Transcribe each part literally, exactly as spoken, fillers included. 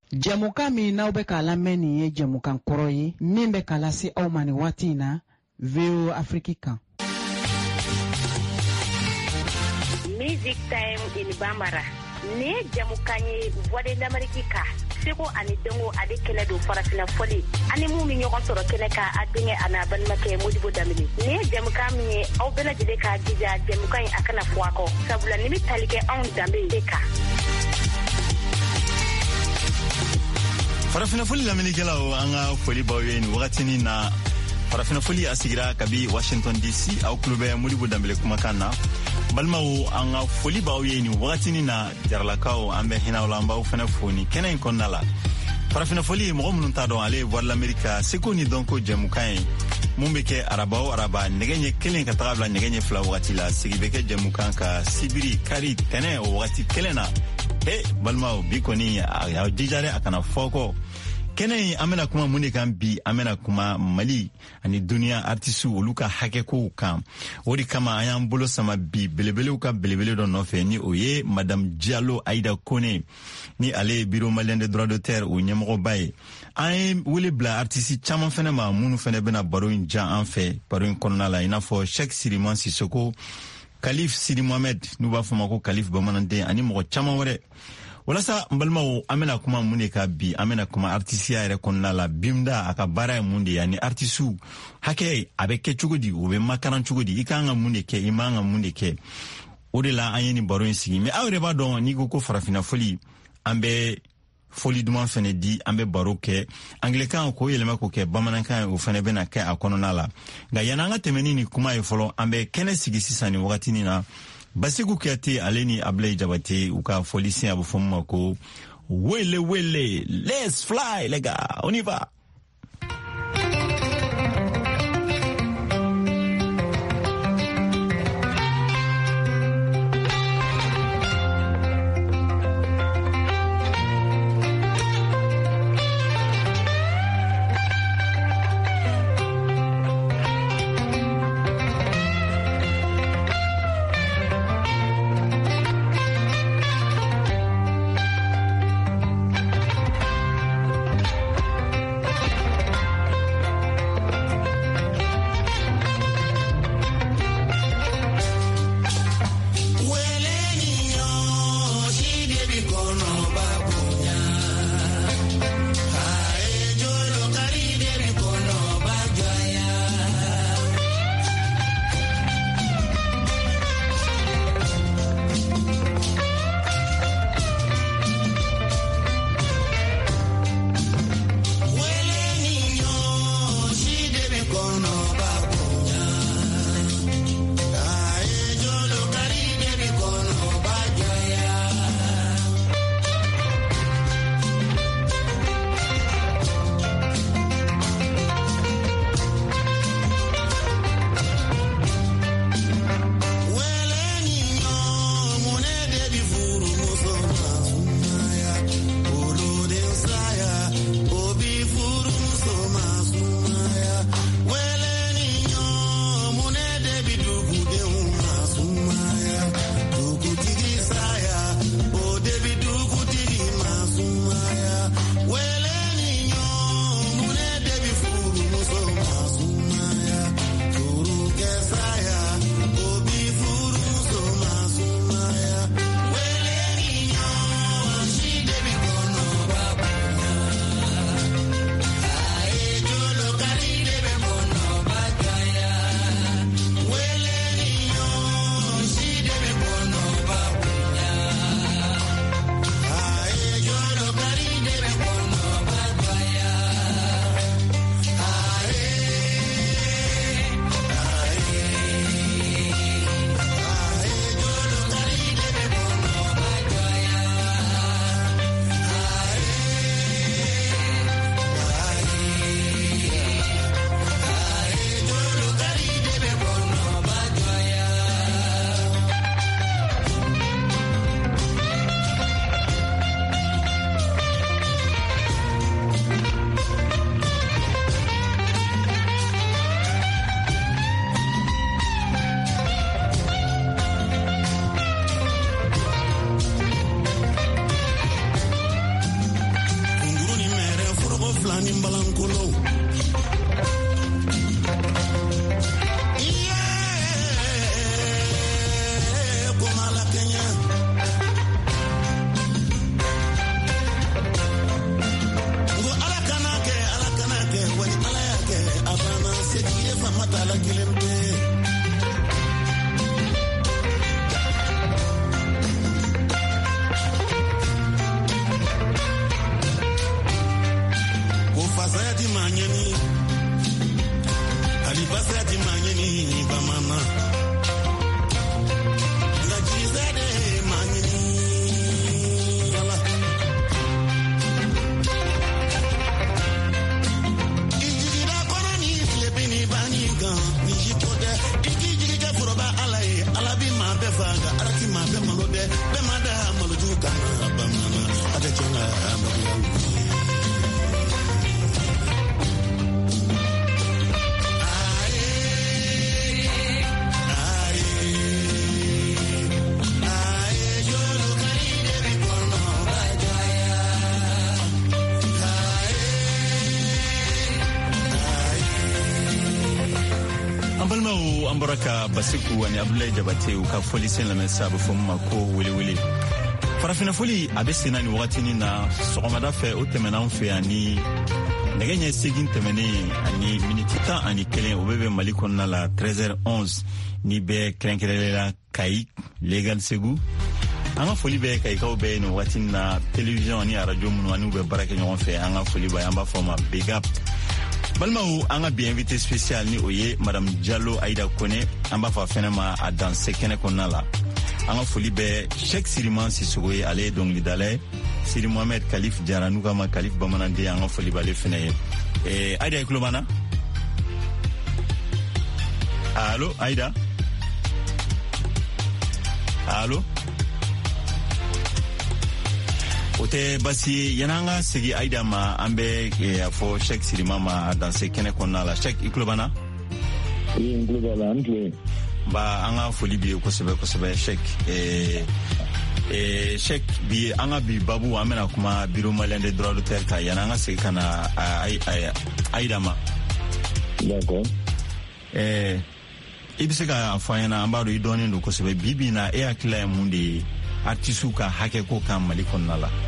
Jamukan min n'aw bɛ k'a lamɛn nin ye jamukan kɔrɔ ye min bɛ k'a lase aw ma nin waati in na V O Afrique kan. Music Time in Bambara. Ni jamukan ye Voix de l'Amérique ka. Seko ani dengo ale kɛlɛ don farafina fɔli. Ani mun min ɲɔgɔn sɔrɔ kɛnɛ ka a denkɛ ana balimakɛ Modibo Damini. Ni jamukan min ye aw bɛɛ lajɛlen ka jija jamukan in a kana fɔ a kɔ. Sabula ni bɛ tali kɛ anw danbe de kan. Farafina foli laminikɛlaw an ka foli baw ye ni wagatini na. Farafina foli a sigira kabi Washington D C aw tulo bɛ Modibo Dambele kumakan na. Balimaw an ka foli baw ye ni wagatini na jaralakaw an bɛ hinɛw la an b'aw fɛnɛ fo ni kɛnɛ in kɔnɔna la. Farafina foli mɔgɔ minnu t'a dɔn ale ye Voix de l'Amérique seko ni dɔnko jɛmukan ye mun bɛ kɛ araba o araba nɛgɛ ɲɛ kelen ka taga bila nɛgɛ ɲɛ fila wagati la sigi bɛ kɛ jɛmukan ka sibiri kari tɛnɛ o wagati kelen na. He balimaw bi kɔni a jija dɛ a kana fɔ kɔ. Kɛnɛ in an bɛna kuma mun de kan bi an bɛna kuma Mali ani duniya artisiw olu ka hakɛkow kan. O de kama an y'an bolo sama bi belebelew ka belebele dɔ nɔfɛ ni o ye Madame Diallo Aïda Kone ni ale ye Bureau Malien des droits d'auteur o ɲɛmɔgɔba ye. An ye wele bila artisi caman fɛnɛ ma minnu fɛnɛ bɛna baro in jan an fɛ baro in kɔnɔna la i n'a fɔ Cheikh Siriman Sissoko, Kalif Sidi Mohamed n'u b'a fɔ ma ko Kalif Bamananden ani mɔgɔ caman wɛrɛ. Walasa n balimaw an bɛna kuma mun de ka bi an bɛna kuma artisiya yɛrɛ kɔnɔna la Bimda a ka baara ye mun de ye ani artisiw hakɛ a bɛ kɛ cogo di o bɛ makaran cogo di i kan ka mun de kɛ i man ka mun de kɛ o de la an ye nin baro in sigi mais aw yɛrɛ b'a dɔn n'i ko ko farafina foli an bɛ foli duman fɛnɛ di an bɛ baro kɛ anglikan k'o yɛlɛma k'o kɛ bamanankan ye o fɛnɛ bɛna kɛ a kɔnɔna la nka yanni an ka tɛmɛ ni nin kuma ye fɔlɔ an bɛ kɛnɛ sigi sisan nin wagatinin na Basiku Kuyate ale ni Ablaye Jabate u ka foli sin a bɛ fɔ ma ko wele wele let's fly les gars on y va. mani mbalankolo Ambaraka Basiku ani Abdoulaye Jabate u ka foli sen lamɛn sabu fɔ ma ko welewele farafina foli a bɛ senna ni wagatini na sɔgɔmada fɛ o tɛmɛna an fɛ yan ni nɛgɛ ɲɛ segin tɛmɛnen ani miniti tan ani kelen o bɛ bɛ Mali kɔnɔna la treize heures onze ni bɛ kɛrɛnkɛrɛnla Kayi Legal Segu an ka foli bɛ Kayikaw bɛɛ ni wagatini na télévision ani radio minnu ani u bɛ baara kɛ ɲɔgɔn fɛ an ka foli bɛ an b'a fɔ ma big up balimaw an ka bi invité spécial ni o ye madame Diallo Aïda Kone an b'a fɔ fɛnɛ ma a danse kɛnɛ kɔnɔna la an ka foli bɛ Cheikh Siriman Sissogo ye ale ye dɔnkilidala ye Siri Mohamed Kalif Jara n'u k'a ma Kalif bamananden an ka foli b'ale fɛnɛ ye eh, Aïda i tulo b'an na allo Aïda allo o tɛ basi ye yan'an ka segi Aïda ma an bɛ a fɔ Cheikh Siriman ma a danse kɛnɛ kɔnɔna la Cheikh i tulo b'an na oui n tulo b'a la n tulo ba an ka foli b'i ye kosɛbɛ kosɛbɛ Cheikh eh, eh, Cheikh bi an ka bi babu an bɛna kuma bureau malien des droits d'auteur kan yan'an ka segi ka na Aïda ma d'accord eh, i bɛ se ka fɔ an ɲɛna an b'a dɔn i dɔɔnin don kosɛbɛ bi bi na e hakilila ye mun de ye artistes ka hakɛ ko kan Mali kɔnɔna la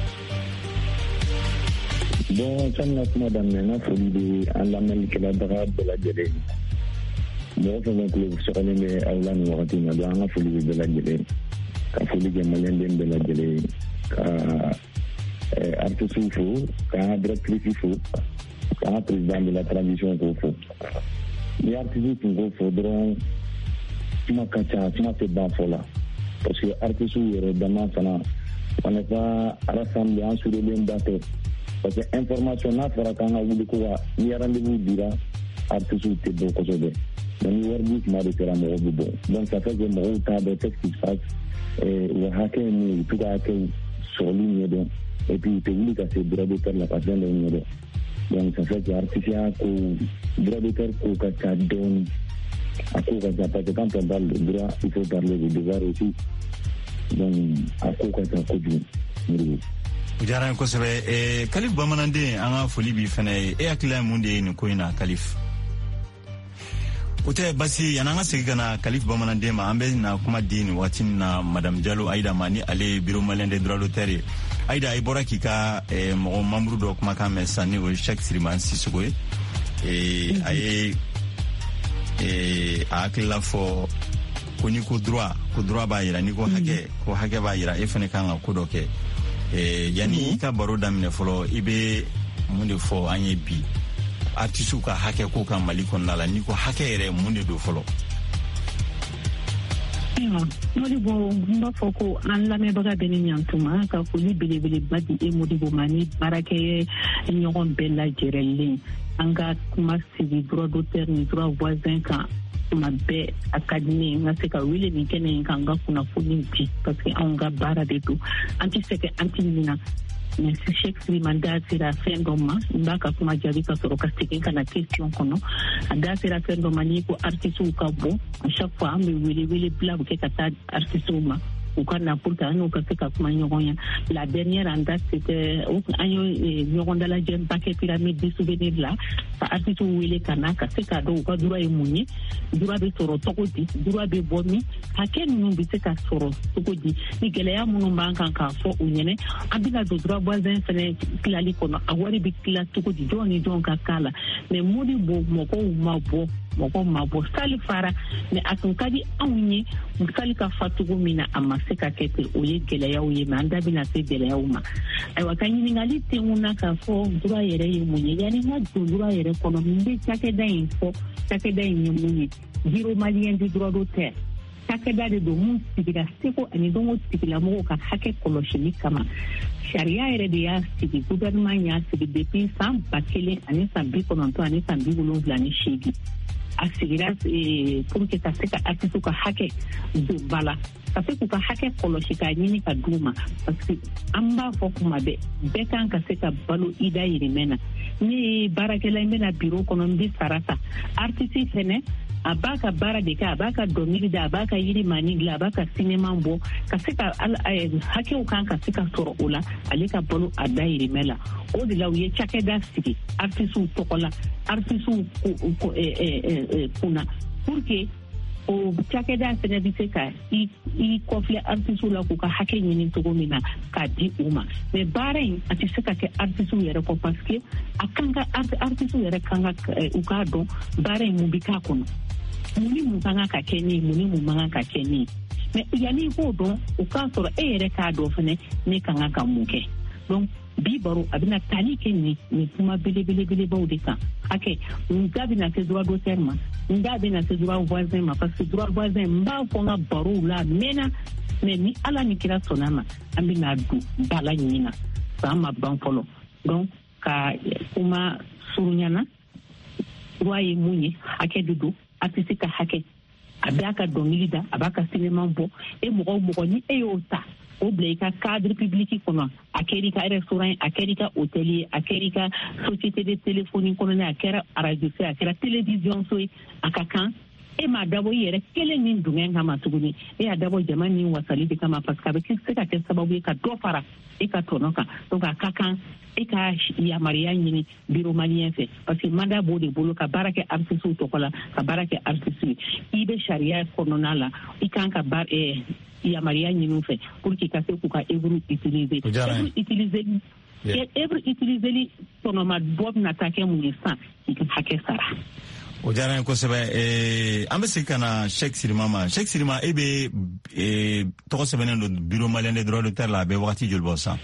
bon san na kuma daminɛ n ka foli bɛ an lamɛnnikɛlabaga bɛɛ lajɛlen mɔgɔ fɛn fɛn tulo sɔgɔlen bɛ aw la nin wagati in na don an ka foli bɛ bɛɛ lajɛlen ka foli kɛ maliyɛnden bɛɛ lajɛlen ka artistes fo k'an ka directrice fo k'an ka président de la transition k'o fo ni artistes tun k'o fo dɔrɔn kuma ka ca kuma tɛ ban fɔ la parce que artistes yɛrɛ dama fana on n'est pas rassemblés an surulen ba tɛ parce que information n'a fɔra k'an ka wuli ko wa ni rendez-vous dira artistes tɛ bɔ kosɛbɛ mais ni wari di tuma de kɛra mɔgɔw bɛ bɔ donc ça fait que mɔgɔw t'a dɔn qu'est-ce qui se passe u ka hakɛ ye min ye u t'u ka hakɛw sɔrɔli ɲɛdɔn et puis u tɛ wuli ka se droit d'auteur la ka fɛn dɔw ɲɛdɔn donc ça fait que artisiya ko droit d'auteur ko ka ca dɔɔni a ko ka ca parce que quand on parle de droit il faut parler de devoir aussi donc a ko ka ca kojugu Modibo diyara n kosɛbɛ eh, Kalif bamananden an ka foli b'i fɛnɛ ye e hakilila ye mun de ye nin ko in na Kalif o tɛ basi yan'an ka segi ka na Kalif bamananden ma an bɛ na kuma di nin waati na madame Diallo Aïda ma ni ale ye bureau malien des droits d'auteur ye Aïda i bɔra k'i ka eh, mɔgɔ membre dɔ kumakan mɛn sisan ni o ye Cheikh Siriman Sissogo ye eh, a ye eh, a hakilila fɔ ko ni ko droit ko droit b'a yira ni ko hakɛ ko hakɛ b'a yira e fɛnɛ kan ka ko dɔ kɛ eh, yanni i ka baro daminɛ fɔlɔ i bɛ mun de fɔ an ye bi artistes ka hakɛ ko kan Mali kɔnɔna la ni ko hakɛ yɛrɛ mun de don fɔlɔ Modibo n b'a fɔ ko an lamɛnbaga bɛ ni ɲantuma ka foli belebeleba di e Modibo ma ni baarakɛ ɲɔgɔn bɛɛ lajɛrɛlen an ka kuma sigi droit d'auteur ni droit voisin kan tuma bɛɛ a ka di ne n ka se ka wele nin kɛnɛ in kan n ka kunnafoni di parce que anw ka baara de don an tɛ sɛgɛn an tɛ ɲinɛ mais si Cheikh Siriman da sera fɛn dɔ ma n b'a ka kuma jaabi ka sɔrɔ ka segin ka na question kɔnɔ a da sera fɛn dɔ ma n'i ko artistes ka bɔ à chaque fois an bɛ wele wele bila bɛ kɛ ka taa artistes ma u ka na pour que an n'u ka se ka kuma ɲɔgɔn ye. La dernière en date c'était an ye ɲɔgɔn dalajɛ paquet pyramide du souvenir la ka artiste wele ka na ka se ka dɔn u ka droit ye mun ye, droit bɛ sɔrɔ cogo di, droit bɛ bɔ min, hakɛ ninnu bɛ se ka sɔrɔ cogo di, ni gɛlɛya minnu b'an kan k'a fɔ u ɲɛna an bɛna don droit voisin fɛnɛ tilali kɔnɔ a wari bɛ tila cogo di, jɔn ni jɔn ka k'a la mais Modibo mɔgɔw ma bɔ mɔgɔw ma bɔ sali fara mais a tun ka di anw ye sali ka fa cogo min na a ma se ka kɛ ten o ye gɛlɛyaw ye mais an da bɛna se gɛlɛyaw ma. Ayiwa ka ɲininkali tɛ mun na k'a fɔ droit yɛrɛ ye mun ye yanni n ka don droit yɛrɛ kɔnɔ n bɛ cakɛda in fɔ cakɛda in ye mun ye bureau malien du droit d'auteur cakɛda de don mun sigira seko ani dɔnko tigilamɔgɔw ka hakɛ kɔlɔsili kama sariya yɛrɛ de y'a sigi gouvernement y'a sigi depuis san ba kelen ani san bi kɔnɔntɔn ani san bi wolonwula ni seegin a sigira pour que ka se ka artiste ka hakɛ don ba la ka se k'u ka hakɛ kɔlɔsi k'a ɲini ka d'u ma parce que an b'a fɔ kuma bɛɛ bɛɛ kan ka se ka balo i da yirimɛ na ne ye baarakɛla n bɛna bureau kɔnɔ n bɛ sara ta artiste fɛnɛ a b'a ka baara de kɛ a b'a ka dɔnkili da a b'a ka yirimani dilan a b'a ka cinéma bɔ ka se ka hakɛw kan ka se ka sɔrɔ o la ale ka balo a da yirimɛ la o de la u ye cakɛda sigi artistes tɔgɔ la artistes kunna pour que o cakɛda fɛnɛ bɛ se ka i kɔfilɛ artistes la k'u ka hakɛ ɲini cogo min na k'a di u ma mais baara in a tɛ se ka kɛ artistes yɛrɛ kɔ parce que a kan ka artistes yɛrɛ kan ka u k'a dɔn baara in mun bɛ k'a kɔnɔ mun ni mun kan ka kɛ ne ye mun ni mun man kan ka kɛ ne ye mais yanni i k'o dɔn o k'a sɔrɔ e yɛrɛ k'a dɔn fɛnɛ ne kan ka mun kɛ donc bi baro a bɛna tali kɛ nin nin kuma belebelebaw de kan hakɛ n da bɛna se droit d'auteur ma n da bɛna se droit voisin ma parce que droit voisin n b'a fɔ n ka barow la mɛnna mais ni ala ni kira sɔnna ma an bɛna don bala ɲini na san ma ban fɔlɔ donc ka kuma surunyana droit ye mun ye hakɛ de don artiste ka hakɛ a b'a ka dɔnkili da a b'a ka cinéma bɔ e mɔgɔ mɔgɔ ni e y'o ta o bila i ka cadre public kɔnɔ a kɛra i ka restaurant a kɛra i ka hôtel ye a kɛra i ka société de téléphonie kɔnɔ a kɛra radio so a kɛra télévision so ye a ka kan e m'a dabɔ i yɛrɛ kelen min dungɛn kama tuguni e y'a dabɔ jama ni wasali de kama parce que a bɛ se ka kɛ sababu ye ka dɔ fara e ka tɔnɔ kan donc a ka kan e ka yamaruya ɲini bureau malien fɛ parce que mandat b'o de bolo ka baara kɛ artistes tɔgɔ la ka baara kɛ artistes ye i bɛ sariya kɔnɔna la i kan ka baara yamaruya ɲini fɛ pour que ka se k'u ka œuvre utiliser œuvre utiliser œuvre utiliser tɔnɔma bɔ bɛna taa kɛ mun ye sisan i ka hakɛ sara. O diyara n ye kosɛbɛ an bɛ segin ka na Cheikh Sirima ma Cheikh Sirima e bɛ tɔgɔ sɛbɛnnen don bureau malien des droits d'auteur la a bɛ wagati joli bɔ sisan.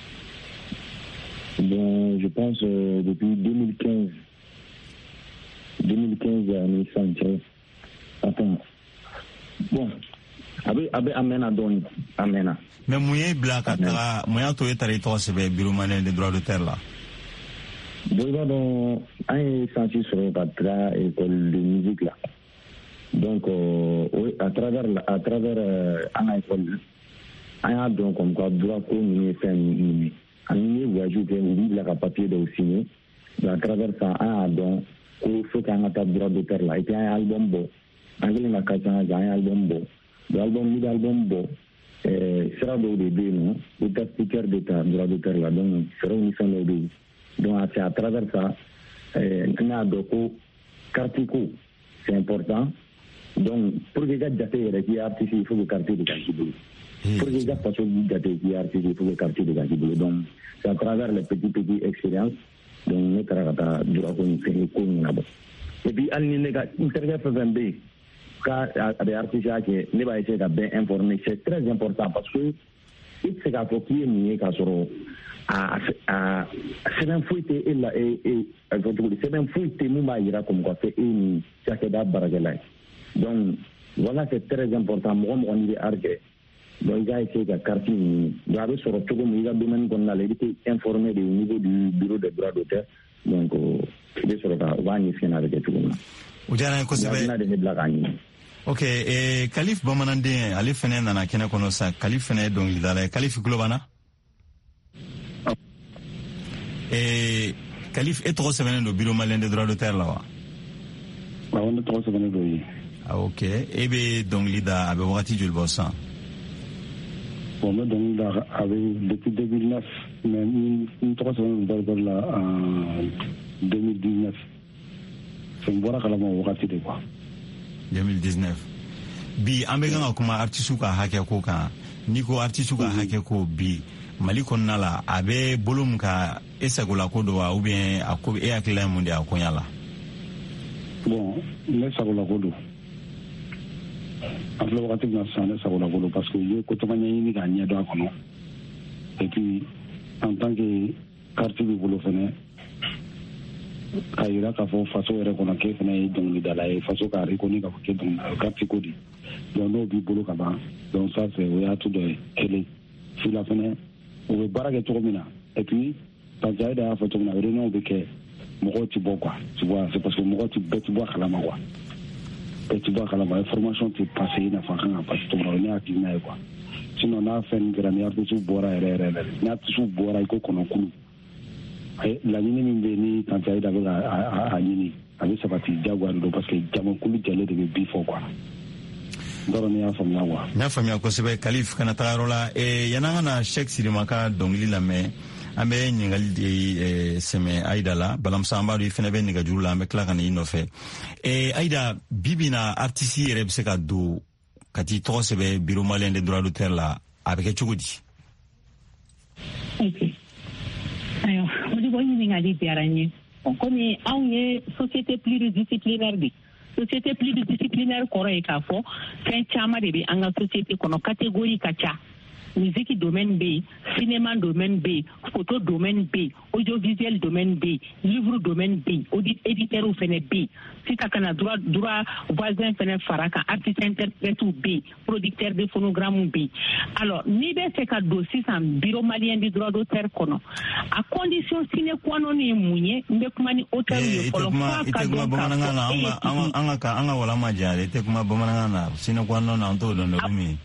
Bon, je pense euh, depuis deux mille quinze deux mille quinze ani san cɛ attends bon a bɛ a bɛ a mɛnna dɔɔni a mɛnna. mais mun ye bila ka taga mun y'a to e taara i tɔgɔ sɛbɛn bureau malien des droits d'auteur la. bon i b'a dɔn an ye sansi sɔrɔ ka taga école de musique la donc euh, à travers la, à travers euh, an ka école an y'a dɔn comme quoi droit ko ninnu ye fɛn ninnu ye ani ye voyage kɛ u b'i bila ka papier dɔw signer donc à travers ça an y'a dɔn ko faut que an ka taa droit d'auteur la et puis an ye album bɔ an kɛlen ka ka can an ye album bɔ donc album n'i bɛ album bɔ sira dɔw de bɛ yen nɔ i ka speaker de ta droit d'auteur la donc siraw ni fɛn dɔw bɛ yen donc c'est à travers ça n y'a dɔn ko carte ko c'est important donc pour que i ka jate yɛrɛ k'i ye artiste il faut que carte de ka k'i bolo pour que i ka faso jate k'i ye artiste il faut que carte de ka k'i bolo donc c'est à travers les petits petits expériences donc ne taara ka taa droit ko ni fɛn ko ɲɛnabɔ et puis hali ni ne ka n terikɛ fɛn fɛn bɛ yen k'a a bɛ artiste kɛ ne b'a essayer ka bɛn informer c'est très important parce que i tɛ se k'a fɔ k'i ye nin ye k'a sɔrɔ a a sɛbɛn foyi tɛ e la e e a fɔ cogo di sɛbɛn foyi tɛ mun b'a jira comme quoi c'est e ni cakɛda baarakɛla ye donc voilà c'est très important mɔgɔ mɔgɔ n'i bɛ art kɛ donc i k'a essayer ka carte ɲini donc a bɛ sɔrɔ cogo min i ka domaine kɔnɔna la i bɛ t'être informé de au niveau du bureau des droits d'auteur donc i bɛ sɔrɔ ka u b'a ɲɛf'i ɲɛna a bɛ kɛ cogo min na. o diyara n ye kosɛbɛ. n'a de ne bila k'a ɲini. ok eh, Kalif bamananden ale fɛnɛ nana kɛnɛ kɔnɔ sa Kalif fɛnɛ ye dɔnkilidala ye Kalif tulo b'an na. Eh, Kalif e tɔgɔ sɛbɛnnen don bureau malien des droits d'auteur la wa. awɔ ne tɔgɔ sɛbɛnnen don yen. ah ok e bɛ dɔnkili da a bɛ wagati joli bɔ sisan. Bon, mais donc, avec, depuis deux mille neuf, mais une trois semaines là en deux mille dix-neuf. C'est une bonne calme au Wakati quoi. deux mille dix-neuf. Bi, ambeganga kuma artisuka hake koka. Niko artisuka hake ko bi. Mali konnala abe bolum ka esagola kodo wa ou bien akobe e akila munde akonyala. Bon, ne sagola kodo. En fait, Wakati na sane sagola kodo parce que yo kotomanya ni gagner do akono. Et puis en tant que quartier du bolo fene kayira ka fo faso ere kono ke fene donc dala e faso ka rekoni ka ke donc quartier kodi. Donc no bi bolo ka ba. Donc ça c'est we have to de kele. Si la fene on veut barrer tout comme ça. Et puis, quand il y a des photos, on a réunion avec moi, tu bois quoi. Tu vois, c'est parce que moi, tu bois, tu bois à la main quoi. Et tu bois à la main. L'information, tu passes une fois parce que tu m'as dit que quoi. Sinon, on a fait une granule de tout boire et et et. N'a tout boire et qu'on en coule. Et la ligne m'est quand il y a des à à à ligne. Avec ça partie diagonale parce que diamant coule dialé de bifo quoi. Nya famia ko sebe kalif kana tarola e yananga na Sheikh Sirimaka dongli lame ambe nyingali de seme aidala balam samba do fene be niga jula ambe kla kana inofe e aida bibina artiste yere bse ka do kati to sebe bureau malien de droit d'auteur la avec chugudi. OK. Ayo, odi bo nyingali biaranye. On connaît une société pluridisciplinaire bi. Société pluridisciplinaire kɔrɔ ye k'a fɔ fɛn caman de bɛ an ka société kɔnɔ catégorie ka ca musique domaine bɛ yen cinéma domaine bɛ yen photo domaine bɛ yen audiovisuel domaine bɛ yen livre domaine bɛ yen audit éditeur fɛnɛ bɛ yen sisan ka na droit droit voisin fɛnɛ fara kan artiste interprète bɛ yen producteur de phonogramme bɛ yen alors n'i bɛ fɛ ka don sisan bureau malien du droit d'auteur kɔnɔ a condition sine qua non ye mun ye n bɛ kuma ni auteur ye fɔlɔ f'a ka dɔn k'a fɔ an ka an ka wala ma jare te kuma bamanangan na sine kwa no na on to don do mi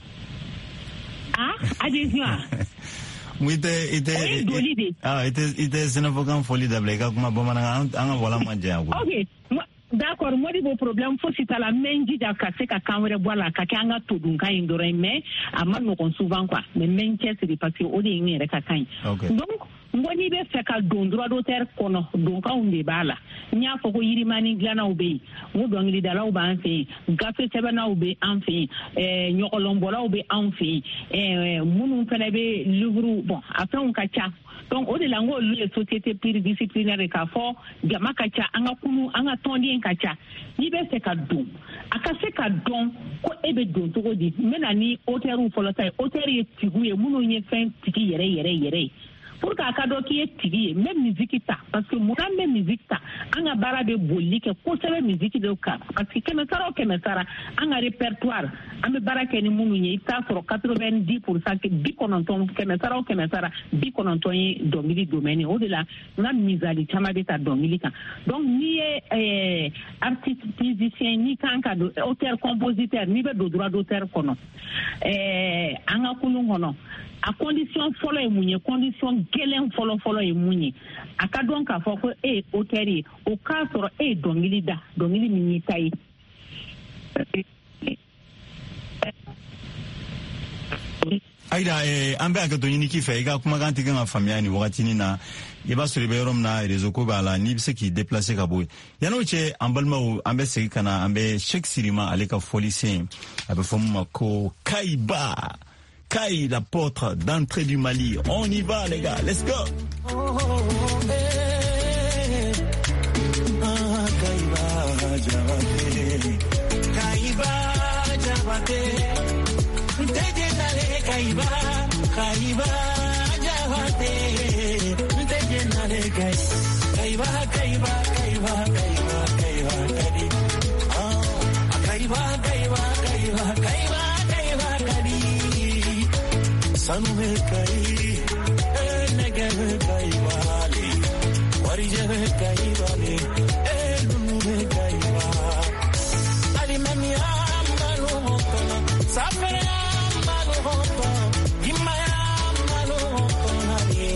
ah adesina muite ite ah ite ite sine fokan foli dable ka kuma bamanangan an ka wala ma jare ko okay d'accord moi di bo problème fo si ta la menji da ka se ka kamere bola ka ka nga to dun kan indore mais ama no kon souvent quoi mais menche c'est parce que o de ni re ka kan donc ngoni be fe ka don droit d'auteur kono donc ka unde bala nya fo ko yiri mani glana ube mo do ngi dala u ba an fe gafe sebe na ube an fe eh nyokolon bola ube an fe eh munu fene be livre bon après on ka cha donc au de lango le société pluridisciplinaire ka fo jama ka cha anga kunu anga tondi ka cha ni be se ka don aka se ka don ko ebe don to di mena ni auteur u folo tay auteur ye tigu ye munu nye fen tigi yere yere yere pour ka ka do ki tigi même musique ta parce que mo même musique ta anga bara be bolli ke ko sebe musique de ka parce que keme sara o keme sara anga répertoire ame bara ke ni munu nye ta sur quatre-vingt-dix pour cent ke bi kononton keme sara o keme sara bi kononton ye domili domaine au delà na misali chama de ta domili kan donc ni eh artiste musicien ni kan ka auteur compositeur ni be do droit d'auteur kono eh anga kunu kono a condition folo e munye condition gelen folo folo e munye aka don ka fo ko e oteri o ka soro e dongili da dongili minyi tai aida eh ambe aka to yini kife ga kuma kan tiga famia ni wakati ni na ye ba sori be rom na rezo ko bala ni bi se ki déplacer ka boy yano che ambalma ambe se kana ambe Sheikh Sirima aleka folicien abe fomma ko kaiba Kai, la porte d'entrée du Mali. On y va, les gars. Let's go. Oh, oh, oh, eh. Ah, Kaiba, Javate. Kaiba, Javate. Tejenale, Kaiba. Kaiba, Javate. Tejenale, Kaiba. Kaiba, Kaiba, Kaiba, Kaiba, Kaiba, Kaiba. Oh, Kaiba, Kaiba, Kaiba, Kaiba. Sanu me kai, eh nege me kai wale, warije me kai wale, eh lulu me kai wale. Ali mami amalo hoto, safere amalo hoto, imaya amalo hoto nani.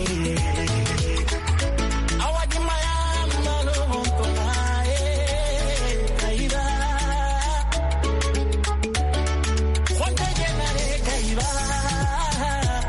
Awadi maya amalo hoto nae, kaiba. Kwante jenare kaiba.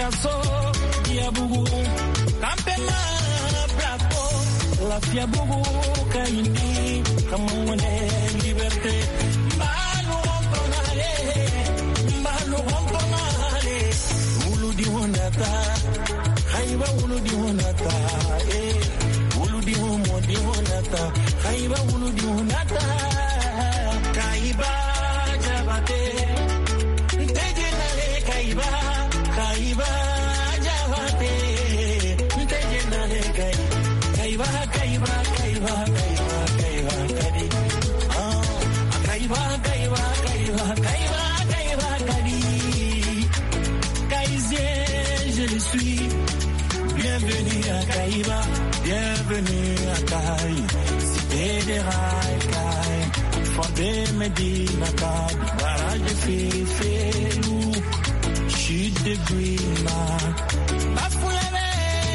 Picasso, Diabougou, Campema, Braco, la Fiabougou, Kaindi, Kamone, Liberté, Malu Romponale, Malu Romponale, Ulu di Honata, Haiba Ulu di Honata, eh, Ulu di Homo di Honata, Haiba Ulu di Honata, Kaiba Jabate, Tejenale Kaiba, Kaiba Jabate, Tejenale Kaiba, Kaiba, Kaiba, Kaiba, Kaiba, Kadi, ah, Kaiba, Kaiba, Kaiba, Kaiba, Kaiba, Kadi, Kaisien, je le suis, bienvenue à Kaiba, bienvenue à Kai, cité des rails, Kai, fondé Medina, Kai, barrage fait, loup, chute de Guina, Bafoulé,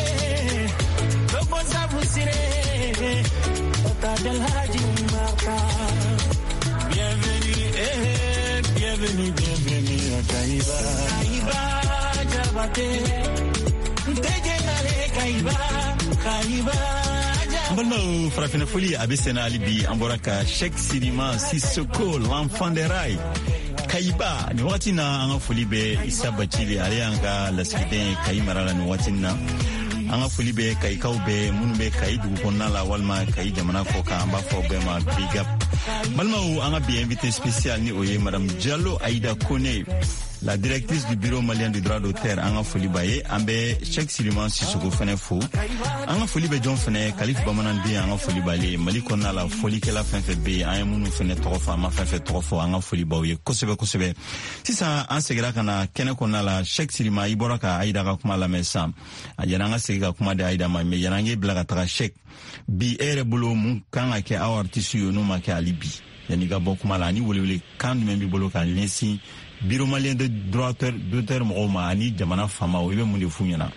Lobosa Boussiré, Ota del Haji Marca, bienvenue, eh, bienvenue, bienvenue à Kaiba, Kaiba, Jabate, Tejenale Kaiba, Kaiba. Balma farafina foli abesena alibi amboraka Sheikh Sidima Sissoko l'enfant des rails Kaiba ni watina anga foli be isaba chili alianga la siden kaimarala ni watina anga foli be kai kaube munbe kai du konnala walma kai jamana ko ka amba fo be ma big up balma ou anga bi invité spécial ni oye madame Diallo Aïda Kone, la directrice du bureau malien du droit d'auteur anga foli baye ambe Cheikh Siliman Sissoko fene fo anga foli be jon fene Kalif Bamanan bi anga foli bale mali konna la foli kala fenfe be ay munu fene trofa ma fenfe trofo anga foli baye kosebe kosebe sisa an segira kana kene konna la Cheikh Siliman iboraka Aïda ka kuma la mesa ajana anga segira kuma de Aïda ma me yanange blaga tra Cheikh bi ere bolo mun kanga ke awartisu yo no ma ke alibi yani ga bokuma la ni wole wole kan membi bolo kan lensi bureau malien de droit d'auteur Moma ani jamana fama ou ibe mun de funyana.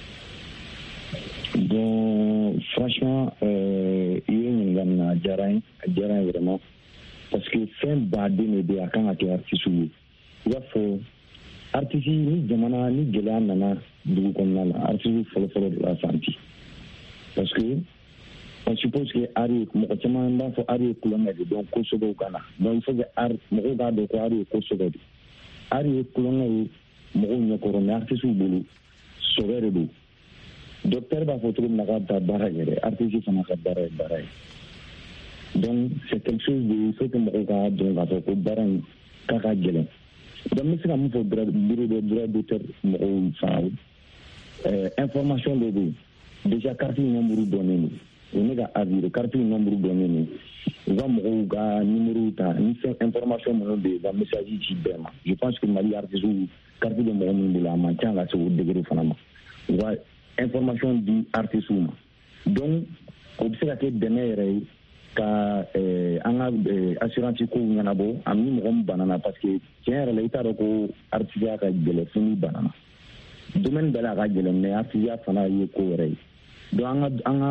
Bon, franchement, euh, il y a une gamme Djarain, Djarain vraiment, parce que c'est un badé mais de à quand à qui artiste il y a faux artiste ni jamana ni gela nana du comme là artiste follow follow de la santé, parce que on suppose que Ari mo chama nda fo Ari kulomedi donc ko sogo kana donc il faut que Ari mo ga do ko Ari ko sogo Ari kulomedi mo ko ko ro artiste bulu sogere do docteur ba fo trum na ka ta baragere artiste fana ka baragere baragere donc c'est quelque chose de il faut que mo ga do ga ko barang ka ka gele donc monsieur am fo bureau de droit d'auteur mo fa euh information de déjà carte numéro donné on est à dire carte numéro donné va mo ga numéro ta ni information mo de va message ci bema je pense que mali artiste carte de mo mo la mancha la so degré fanama wa information du artiste donc observer que demain ka eh anga assurance ko ngana bo amni mo banana parce que tiens la ita ko artiste ka gele fini banana domaine de la radio mais artiste fana yi ko rey donc anga anga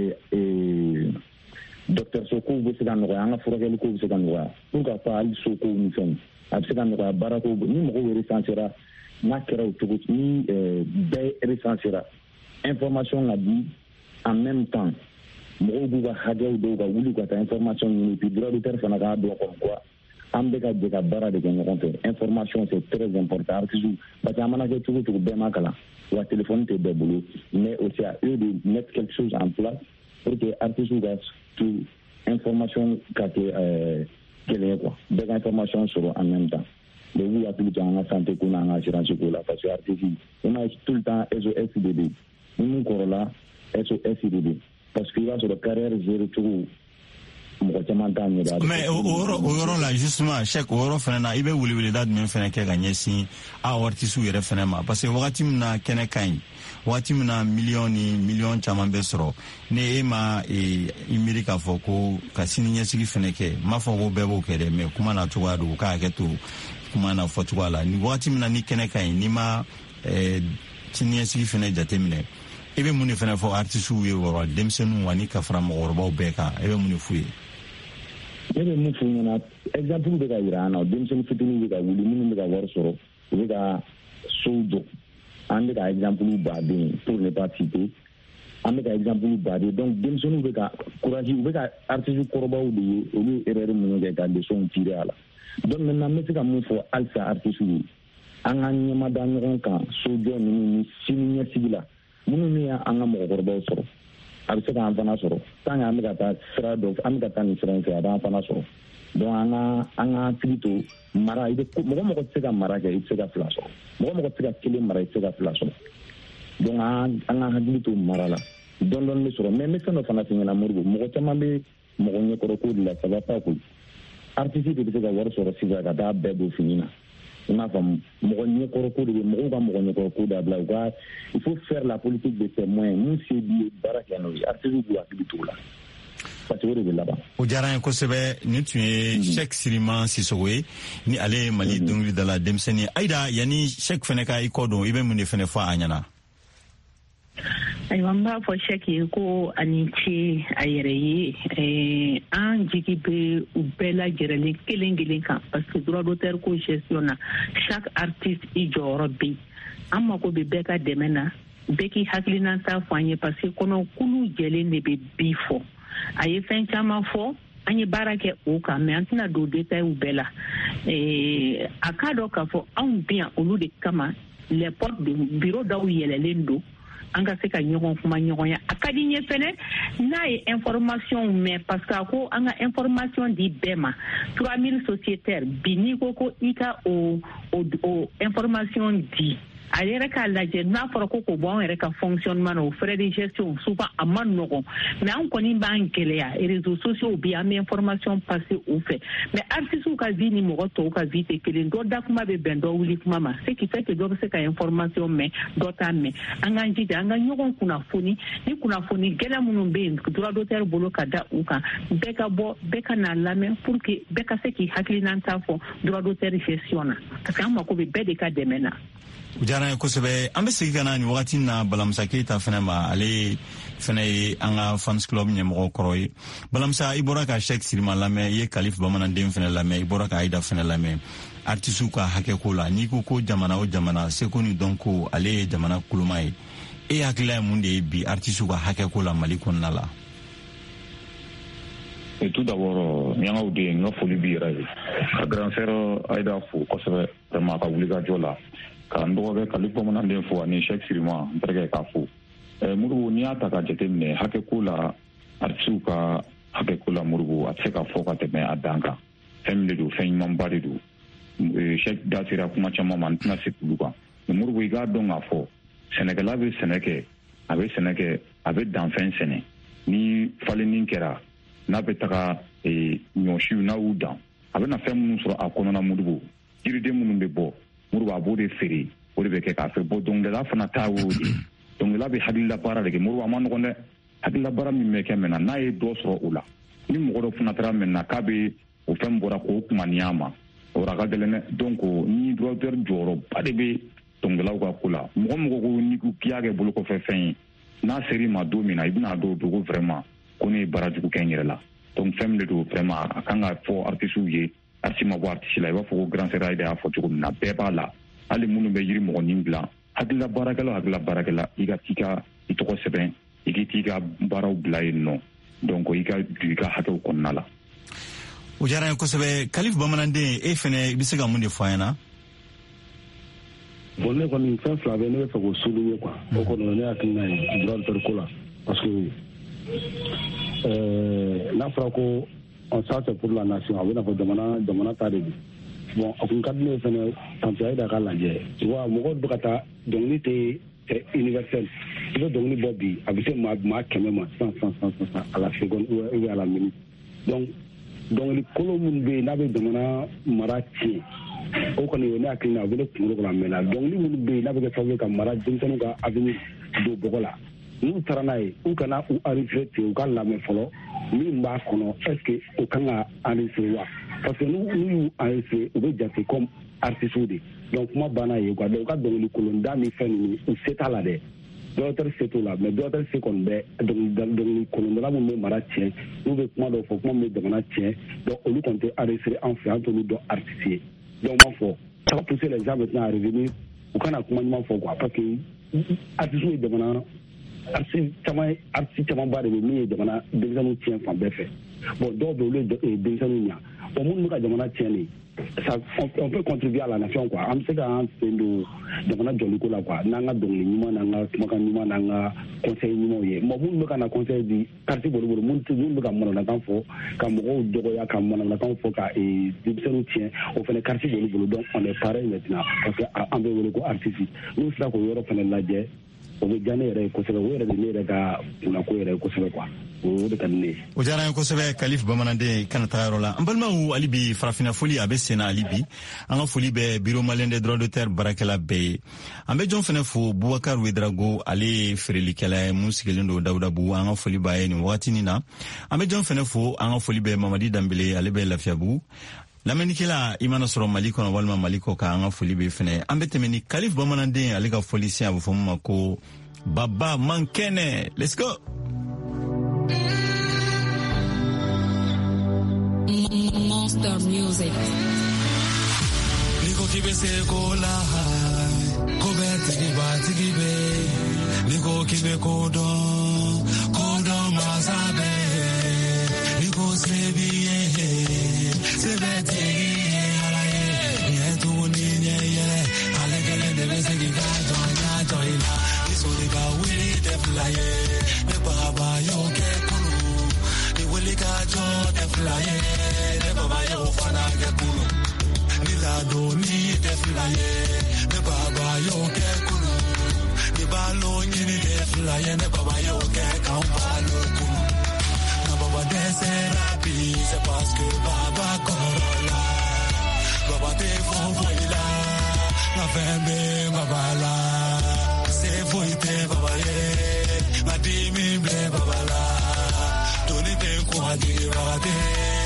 eh docteur Soko bu se kan ko anga furagel ko bu se kan wa pour ka fa al Soko ni fen ab se kan ko barako ni mo ko recensera na kera to ni be recensera information la bi en même temps mo ko ga hadaw do ga wuli ko ta information ni bi droit d'auteur fana ga do comme quoi ambe ka de ka bara de ko compte information c'est très important artiste parce que amana ke tout tout be makala ou à téléphone te boulot mais aussi à eux de mettre quelque chose en place pour que artistes gars tout information qu'à euh quelle quoi des informations sur en même temps le oui à tout le temps en santé qu'on a assurance pour la parce que artistes on a tout le temps S O S D D nous corolla S O S D D parce que là sur la carrière zéro tout mais oro oro la justement chaque oro fena ibe wuli wuli dad men fena ke gagner si a warti su yere fena ma parce que wakati mna kene kan wakati mna millioni million chama besro ne ema e imirika foko kasini nyesigi fena ke ma foko bebo kede me kuma na tuwa do ka ke to kuma na fotuwa la ni wakati mna ni kene kan ni ma e tinyesigi fena jatemine ebe muni fena fo artiste wi woro demsenu wani ka fram worbo beka ebe muni fuye ebe mu fu na exemple de ga irana demsenu fitini de ga wuli muni de ga wor soro de ga sudo an bɛ ka exemple baden pour ne pas citer an bɛ ka exemple baden donc denmisɛnninw bɛ ka courage u bɛ ka artiste kɔrɔbaw de ye olu erreur minnu kɛ ka leçon tirer a la donc maintenant n bɛ se ka mun fɔ halisa artiste ye an ka ɲɛmada ɲɔgɔn kan sojɔ ninnu ni sini ɲɛsigi la minnu ni an ka mɔgɔkɔrɔbaw sɔrɔ a bɛ se k'an fana sɔrɔ tant que an bɛ ka taa sira dɔ an bɛ ka taa nin sira in fɛ a b'an fana sɔrɔ donc an ka an ka hakili to mara i bɛ mɔgɔ mɔgɔ tɛ se ka mara kɛ i tɛ se ka fila sɔrɔ mɔgɔ mɔgɔ tɛ se ka kelen mara i tɛ se ka fila sɔrɔ donc an an ka hakili to mara la dɔɔni dɔɔni bɛ sɔrɔ mais n bɛ fɛn dɔ fana f'i ɲɛna Moribo mɔgɔ caman bɛ mɔgɔ ɲɛkɔrɔ ko de la ça va pas koyi artiste de bɛ se ka wari sɔrɔ sisan ka taa bɛɛ don fini na i m'a faamu mɔgɔ ɲɛkɔrɔ ko de bɛ mɔgɔw ka mɔgɔ ɲɛkɔrɔ ko dabila u ka il faut faire la politique de ses moyens mun se b'i ye baara kɛ n'o ye artiste b'u hakili to o la parce que o de bɛ laban. o diyara n ye kosɛbɛ nin tun ye Cheikh Siriman Sisoko ye ni ale ye Mali dɔnkilidala denmisɛnnin Ayida yanni Cheikh fɛnɛ ka i kɔ don i bɛ mun de fɛnɛ fɔ a ɲɛna. ayiwa n b'a fɔ Cheikh ye ko a ni ce a yɛrɛ ye an jigi bɛ u bɛɛ lajɛrɛlen kelen kelen kan parce que droit d'auteur ko gestion na chaque artiste i jɔyɔrɔ bɛ yen an mako bɛ bɛɛ ka dɛmɛ na bɛɛ k'i hakilinata fɔ an ye parce que kɔnɔkulu jɛlen de bɛ bi fɔ a ye fɛn caman fɔ an ye baara kɛ o kan mais an tɛna don détail bɛɛ la a k'a dɔn k'a fɔ anw bɛ yan olu de kama les portes de bureau dɔw yɛlɛlen don an ka se ka ɲɔgɔn kuma ɲɔgɔnya a ka di n ye fɛnɛ n'a ye information mɛn parce que a ko an ka information di bɛɛ ma trois mille sociétaires bi n'i ko ko i ka o o information di a yɛrɛ k'a lajɛ n'a fɔra ko k'o bɔ an yɛrɛ ka fonctionnement na o frais de gestion souvent a ma nɔgɔn mais an kɔni b'an gɛlɛya réseaux sociaux bi an bɛ information passer o fɛ mais artistes ka vie ni mɔgɔ tɔw ka vie tɛ kelen dɔ da kuma bɛ bɛn dɔ wuli kuma ma ce qui fait que dɔ bɛ se ka information mɛn dɔ t'a mɛn an k'an jija an ka ɲɔgɔn kunnafoni ni kunnafoni gɛlɛya minnu bɛ yen droit d'auteur bolo ka da u kan bɛɛ ka bɔ bɛɛ ka n'a lamɛn pour que bɛɛ ka se k'i hakilinata fɔ droit d'auteur gestion na parce que an mako bɛ bɛɛ de ka dɛmɛ na. o diyara n ye kosɛbɛ an bɛ segin ka na nin wagati na Balamusa Keyita fɛnɛ ma ale fɛnɛ ye an ka fans club ɲɛmɔgɔ kɔrɔ ye Balamusa i bɔra ka Cheikh Siriman lamɛn i ye Kalifu Bamananden fɛnɛ lamɛn i bɔra ka Ayida fɛnɛ lamɛn artistes ka hakɛko la n'i ko ko jamana o jamana seko ni dɔnko ale ye jamana kuluma ye e hakilila ye mun de ye bi artistes ka hakɛko la Mali kɔnɔna la. Et tout d'abord ɲangaw de n ka foli b'i yɛrɛ ye ka grand frère Ayida fo kosɛbɛ vraiment ka wulikajɔ la ka n dɔgɔkɛ Kalifu Bamananden fo ani Cheikh Siriman n terikɛ k'a fo Moribo n'i y'a ta ka jateminɛ hakɛko la artistes ka hakɛko la Moribo a tɛ se ka fɔ ka tɛmɛ a dan kan fɛn min de don fɛn ɲumanba de don Cheikh da sera kuma caman ma n tɛna se k'olu kan mais Moribo i k'a dɔn k'a fɔ sɛnɛkɛla bɛ sɛnɛ kɛ a bɛ sɛnɛ kɛ a bɛ danfɛn sɛnɛ ni falenni kɛra n'a bɛ taga ɲɔsiw n'a y'u dan a bɛ na fɛn minnu sɔrɔ a kɔnɔna Moribo yiriden minnu bɛ bɔ Moribo a b'o de feere o de bɛ kɛ k'a feere bɔ dɔnkilidala fana taa y'o de dɔnkilidala bɛ hakilila baara de kɛ Moribo a ma nɔgɔn dɛ hakilila baara min bɛ kɛ maintenant n'a ye dɔ sɔrɔ o la ni mɔgɔ dɔ fana taara maintenant k'a bɛ o fɛn bɔra k'o kumaniya ma o a ka gɛlɛn dɛ donc ni droit d'auteur jɔyɔrɔba de bɛ dɔnkilidalaw ka ko la mɔgɔ mɔgɔ ko n'i ko k'i y'a kɛ bolokɔfɛ fɛn ye n'a ser'i ma don min na i bɛna dɔn dogo vraiment ko ne ye baara jugu kɛ n yɛrɛ la donc fɛn min de don vraiment a kan ka fɔ artistes ye artiste ma bɔ artiste la i b'a fɔ ko grand frère Ayida y'a fɔ cogo min na bɛɛ b'a la hali minnu bɛ yiri mɔgɔnin dilan hakilila baarakɛla o hakilila baarakɛla i ka t'i ka i tɔgɔ sɛbɛn i k'i t'i ka baaraw bila yen nɔ donc i ka du i ka hakɛw kɔnɔna la. o diyara n ye kosɛbɛ Kalifu Bamananden e fɛnɛ i bɛ se ka mun de fɔ an ɲɛna. bon ne kɔni fɛn fila bɛ ne bɛ fɛ k'o souligner quoi o kɔni ne hakilina ye droit d'auteur ko la parce que n'a fɔra ko ça c'est pour la nation a bɛ n'a fɔ jamana jamana ta de don bon a kun ka di ne ye fɛnɛ tanto Ayida k'a lajɛ tu vois mɔgɔw bɛ ka taa dɔnkili tɛ universel i bɛ dɔnkili bɔ bi a bɛ se maa maa kɛmɛ ma sisan sisan sisan à la seconde ou bien à la minute donc dɔnkili kolo minnu bɛ yen n'a bɛ jamana mara tiɲɛ o kɔni o ne hakilina o bɛ ne kunkolo kɔnɔ mɛ la dɔnkili minnu bɛ yen n'a bɛ kɛ sababu ye ka mara denmisɛnninw ka avenir don bɔgɔ la n'u taara n'a ye u kana u enregistrer ten u ka lamɛn fɔlɔ min b'a kɔnɔ est ce que o kan ka enregistrer wa parce que n'u y'u enregistrer u bɛ jate comme artistes de donc kuma banna ye quoi donc u ka dɔnkili kolonda ni fɛn ninnu u se t'a la dɛ dɔgɔtɔrɔ se t'o la mais dɔgɔtɔrɔ se kɔni bɛ dɔnkili kolondala minnu bɛ mara tiɲɛ n'u bɛ kuma dɔw fɔ kuma min bɛ jamana tiɲɛ donc olu kɔni tɛ enregistrer an fɛ an t'olu dɔn artiste ye donc n b'a fɔ ça va pousser les gens maintenant à revenir u kana kuma ɲuman fɔ quoi parce que artiste ye jamana artiste caman artiste caman ba de bɛ min ye jamana denmisɛnninw tiɲɛ fan bɛɛ fɛ bon dɔw bɛ olu ye denmisɛnninw ɲa bon minnu bɛ ka jamana tiɲɛ de ça on, on peut contribuer à la nation quoi an bɛ se k'an sen don jamana jɔliko la quoi n'an ka dɔnkili ɲuman n'an ka kumakan ɲuman n'an ka conseil ɲumanw ye mɔgɔ minnu bɛ ka na conseil di carte bolo bolo minnu minnu bɛ ka manamanakan fɔ ka mɔgɔw dɔgɔya ka manamanakan fɔ ka denmisɛnninw tiɲɛ o fana carte bolo bolo donc on est pareil maintenant parce que an bɛ wele ko artiste n'u sera k'o yɔrɔ fana lajɛ o bɛ diya ne yɛrɛ ye kosɛbɛ o yɛrɛ de ne yɛrɛ ka kunnako yɛrɛ ye kosɛbɛ quoi o de ka di ne ye. o diyara n ye kosɛbɛ Kalif Bamananden kana taga yɔrɔ la an balimaw hali bi farafina foli a bɛ sen na hali bi an ka foli bɛ bureau malien des droits d'auteur baarakɛla bɛɛ ye an bɛ jɔn fana fo Bubakar Wedrago ale ye feerelikɛla ye mun sigilen don Dawudabugu an ka foli b'a ye nin wagatinin na an bɛ jɔn fana fo an ka foli bɛ Mamadi Danbele ale bɛ Lafiyabugu lamɛnnikɛla i mana sɔrɔ Mali kɔnɔ walima Mali kɔ kan an ka foli bɛ fɛnɛ an bɛ tɛmɛ ni Kalif Bamananden ale ka foli sen a bɛ fɔ min ma ko Baba Mankɛnɛ let's go. Monster Music. Niko kibe se kola ko be tigi ba tigi be niko kibe ko don ko don masabe niko sebi sebe tigi ala ye tu ni ye ye ala gele de be se ga don ya joina iso de ga we de fly ne baba yo ke kulu ni wele ga jo de fly ne baba yo fana ke kulu ni la do ni de fly ne baba yo ke kulu ni ba lo ni de fly ne baba yo ke ka ba lo kulu na baba de se rapi c'est parce que baba corolla baba te fo voila na fembe baba la se foite baba ye ma di mi ble baba la doni be ko adi baba de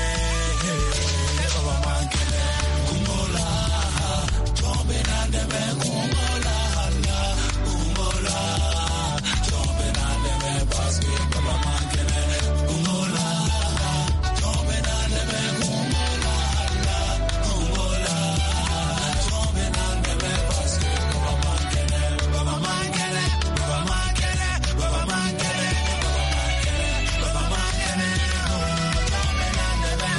baba Mankɛnɛ kungola tombe na de me kungola la kungola tombe na de me parce que baba Mankɛnɛ kungola tombe na de me kungola la kungola tombe na de me parce que baba Mankɛnɛ baba Mankɛnɛ baba Mankɛnɛ baba Mankɛnɛ baba Mankɛnɛ tombe na de me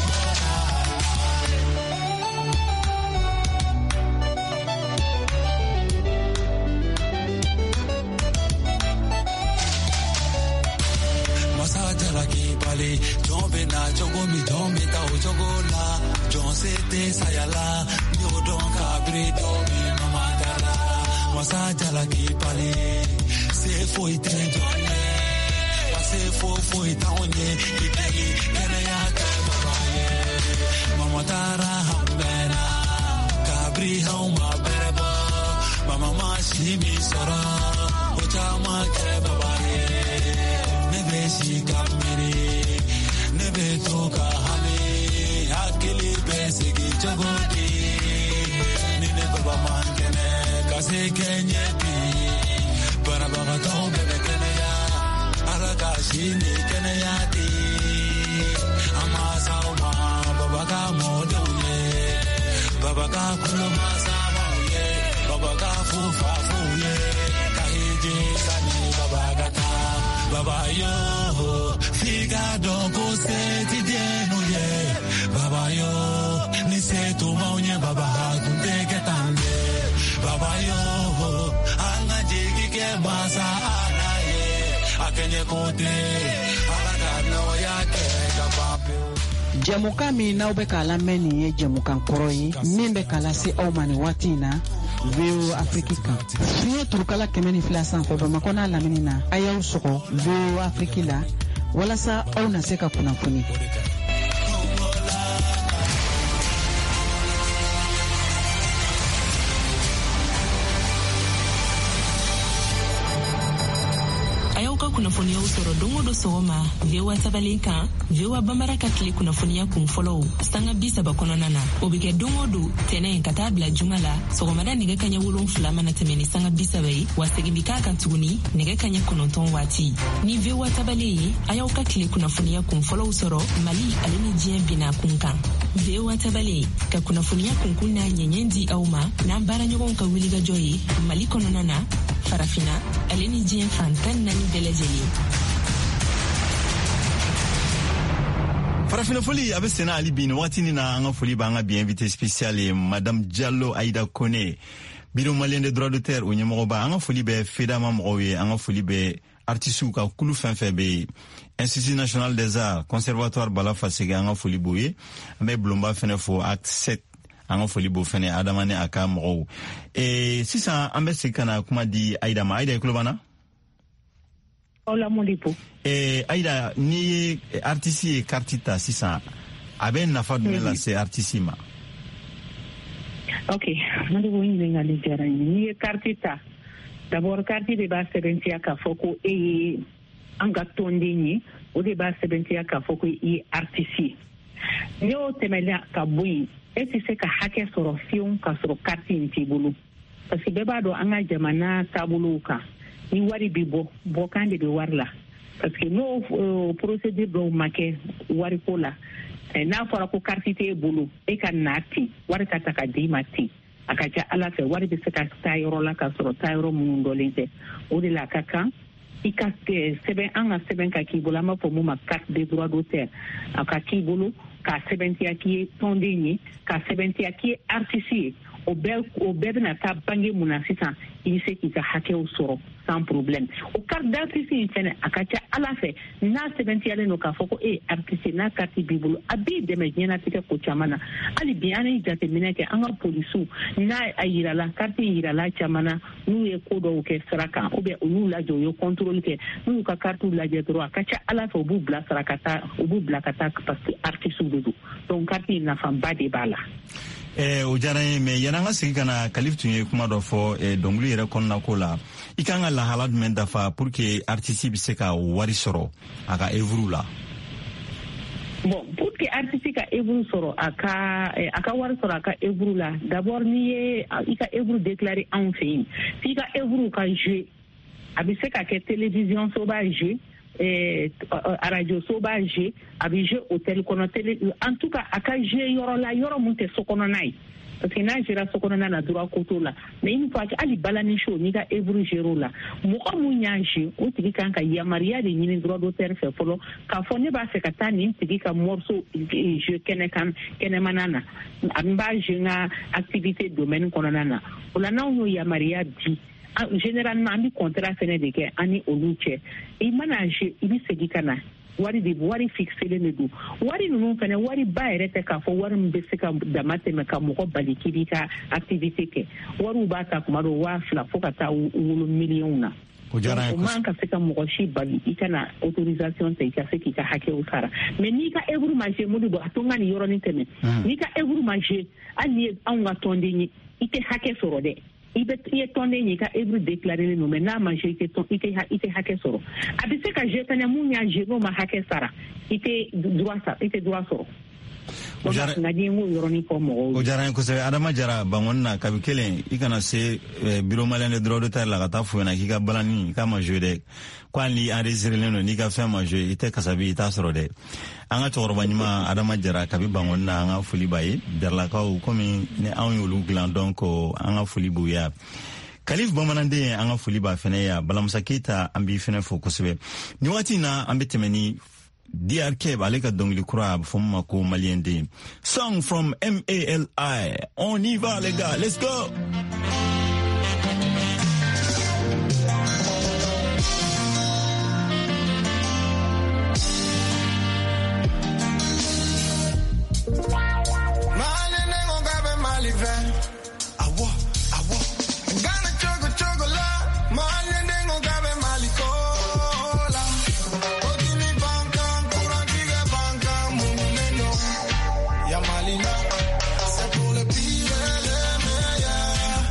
Bali, Jombe na Jogomi, Jombe ta Ojogola, John Sete Sayala, Yodon Cabri, Domi, Mamadala, Masajala Kipali, Se Foite Jone, Se Fo Foita Onye, Kipegi, Kenaya Kabaye, Mamadara Hambena, Cabri Hauma Bereba, Mama Mashimi Sora, Ochama Kebabaye, Nebeshi Kamiri. Nebe toka hame akili besigi chagodi nine baba Mankɛnɛ kase kenyeti para baba tombe bekeneya alaka shini keneyati amasa uma baba ka modonye baba ka kuluma samaye baba ka fufa fuye kahiji sani baba gata baba yo figa donko seti dienu ye baba yo ni setu maunye baba kunte ketande baba yo anga jigi ke masa anaye akenye kote alaga no yake kapape. Jamuka min n'aw bɛ k'a lamɛn nin ye jamukan kɔrɔ ye min bɛ k'a lase aw ma nin waati in na V O Afrique kan fiɲɛ turukala kɛmɛ ni fila sanfɛ Bamakɔ n'a lamini na a y'aw sɔgɔ V O Afrique la walasa aw na se ka kunnafoni. A y'aw ka kunnafoni kunnafoniyaw sɔrɔ don o don sɔgɔma V O A tabalen kan V O A Bambara ka tile kunnafoniya kun fɔlɔw sanga bi saba kɔnɔna na o bɛ kɛ don o don tɛnɛ ka taa bila juma la sɔgɔmada nɛgɛ kaɲɛ wolonfila mana tɛmɛ ni sanga bi saba ye wa segin bi k'a kan tuguni nɛgɛ kaɲɛ kɔnɔntɔn waati ni V O A tabalen ye a y'aw ka tile kunnafoniya kun fɔlɔw sɔrɔ Mali ale ni diɲɛ bina kun kan V O A tabalen ka kunnafoniya kunkun n'a ɲɛɲɛ di aw ma n'an baaraɲɔgɔnw ka wulikajɔ ye Mali kɔnɔna na farafina ale ni diɲɛ fantan naani bɛɛ lajɛlen. farafina foli a bɛ senna hali bi ni waati nin na an ka foli b'an ka bi invité spécial ye madame Diallo Aïda Kone bureau malien des droits d'auteur o ɲɛmɔgɔba an ka foli bɛ FEDAMA mɔgɔw ye an ka foli bɛ artistes ka kulu fɛn fɛn bɛ yen Institut national des arts conservatoire Bala Faseke an ka foli b'o ye an bɛ bulonba fɛnɛ fo acte sept an ka foli b'o fɛnɛ Adama ni a ka mɔgɔw ee sisan an bɛ segin ka na kuma di Aïda ma Aïda i tulo b'an na. Ola Modibo. Eh, Aïda, ni ye artiste ye carte ta sisan a bɛ nafa jumɛn lase artiste ma? Ok, Modibo ɲininkali diyara n ye. N'i ye carte ta d'abord carte de b'a sɛbɛntiya k'a fɔ ko e ye an ka tɔnden ye o de b'a sɛbɛntiya k'a fɔ ko i ye artiste ye. N'i y'o tɛmɛna ka bɔ yen e tɛ se ka hakɛ sɔrɔ fiyewu k'a sɔrɔ carte in t'i bolo parce que bɛɛ b'a dɔn an ka jamana taabolow kan ni wari bi bɔ bɔkan de bɛ wari la parce que n'o uh, procédure dɔw ma kɛ wariko la eh, n'a fɔra ko carte t'e bolo e ka na ten wari ka ta ka d'i ma ten a ka ca ala fɛ wari bɛ se ka taa yɔrɔ la k'a sɔrɔ taa yɔrɔ minnu dɔlen tɛ o de la a ka kan i ka sɛbɛn an ka sɛbɛn ka k'i bolo an b'a fɔ mun ma carte des droits d'auteur a ka k'i bolo k'a sɛbɛntiya k'i ye tɔnden ye k'a sɛbɛntiya k'i ye artiste ye o bɛɛ o bɛɛ bɛna taa bange mun na sisan i bɛ se k'i ka hakɛw sɔrɔ sans problème o carte d'artiste in fɛnɛ a ka ca ala fɛ n'a sɛbɛntiyalen don k'a fɔ ko e ye artiste n'a carte b'i bolo a b'i dɛmɛ diɲɛnatigɛ ko caman na hali bi an ye jateminɛ kɛ an ka polisiw n'a a yirala carte yirala caman na n'u ye ko dɔw kɛ sira kan ou bien u y'u lajɛ u ye contrôle kɛ n'u y'u ka cartew lajɛ dɔrɔn a ka ca ala fɛ u b'u bila sara ka taa u b'u bila ka taa parce que artistew de don donc carte in nafaba de b'a la. Eh, o diyara n ye mais yan'an ka segin ka na Kalif tun ye kuma dɔ fɔ eh, dɔnkili yɛrɛ kɔnɔna ko la i kan ka lahala jumɛn dafa pour que artiste bɛ se ka wari sɔrɔ a ka œuvre la. Bon, pour que artiste ka œuvre sɔrɔ a ka eh, a ka wari sɔrɔ a ka œuvre la d'abord n'i ye i ka œuvre déclaré anw fɛ yen f'i ka œuvre ka jouer a bɛ se ka kɛ télévision so b'a jouer eh, radio so b'a jouer a bɛ jouer hôtel kɔnɔ télé en tout cas a ka jouer yɔrɔ la yɔrɔ mun tɛ so kɔnɔna ye parce que n'a jouera so kɔnɔna na droit ko t'o la mais une fois que hali balani show n'i ka œuvre jouer la mɔgɔ mun y'a jouer o tigi kan ka yamaruya de ɲini droit d'auteur fɛ fɔlɔ k'a fɔ ne b'a fɛ ka taa nin tigi ka morceau jouer kɛnɛ kan kɛnɛmana na a b'a jouer n ka activité domaine kɔnɔna na o la n'anw y'o yamaruya di généralement an bɛ contrat fɛnɛ de kɛ an ni olu cɛ i mana jouer i bɛ segin ka na wari de wari fixelen de don wari ninnu fɛnɛ wari ba yɛrɛ tɛ k'a fɔ wari min bɛ se ka dama tɛmɛ ka mɔgɔ bali k'i b'i ka activité kɛ wariw b'a ta kuma dɔ waa fila fo ka taa wolo miliyɔnw na o man ka se ka mɔgɔ si bali i kana autorisation ta i ka se k'i ka hakɛw sara mais n'i ka œuvre ma jouer Modi bɔ a to n ka nin yɔrɔnin tɛmɛ n'i ka œuvre ma jouer hali n'i ye anw ka tɔnden ye i tɛ hakɛ sɔrɔ dɛ i bɛ i ye tɔnden ye ka œuvre déclaré non mais n'a ma jouer i tɛ tɔn i tɛ i tɛ hakɛ sɔrɔ a bɛ se ka jouer fɛnɛ mun y'a jouer n'o ma hakɛ sara i tɛ droit sara i tɛ droit sɔrɔ. o diyara n ye kosɛbɛ Adama Jara Bangoni na kabi kelen i kana se bureau malien de droit d'auteur la ka taa fo ɲɛna k'i ka balani k'a ma jouer dɛ ko hali ni enregistrelen don n'i ka fɛn ma jouer i tɛ kasabi i t'a sɔrɔ dɛ an ka cɛkɔrɔba ɲuman Adama Jara kabi Bangoni na an ka foli b'a ye jaralakaw komi ni anw y'olu dilan donc an ka foli b'u ye. Kalif bamananden an ka foli b'a fɛnɛ ye Balamusa Keita an b'i fɛnɛ fo kosɛbɛ ni waati in na an bɛ tɛmɛ ni D R K ale ka dɔnkili kura a bɛ fɔ min ma ko Malien den song from M A L I on y va les gars let's go. C'est pour le pire et le meilleur.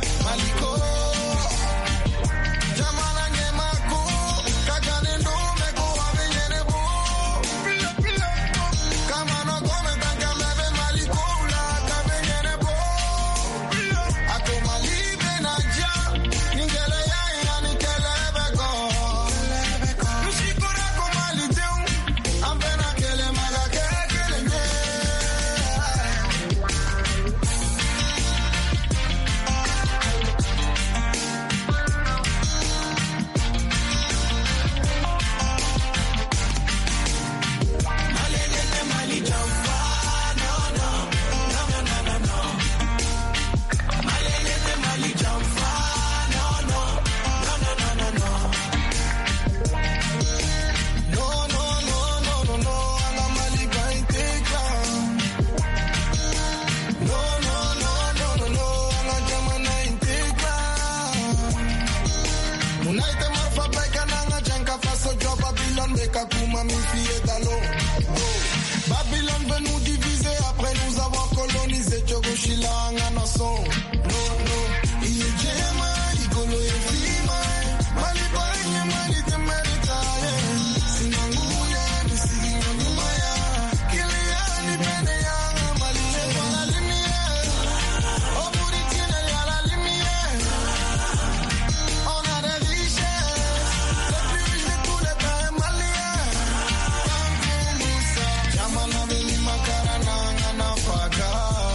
ramifié d'allons. Oh. Babylone veut nous diviser après nous avoir colonisé. Tchogoshila Nganason. No, no. Iyejema, Igolo Yefima. Malibanye, Malite Meritaye. Sinanguya, Nisigingo Numaya. Kilia, Nibeneya, Malite Wala Limiye. Oburitina Yala Limiye. On a des richesses. Les plus riches de tous les pays maliens. Kankurusa. Jamana Beni Makarana Ngana Faga.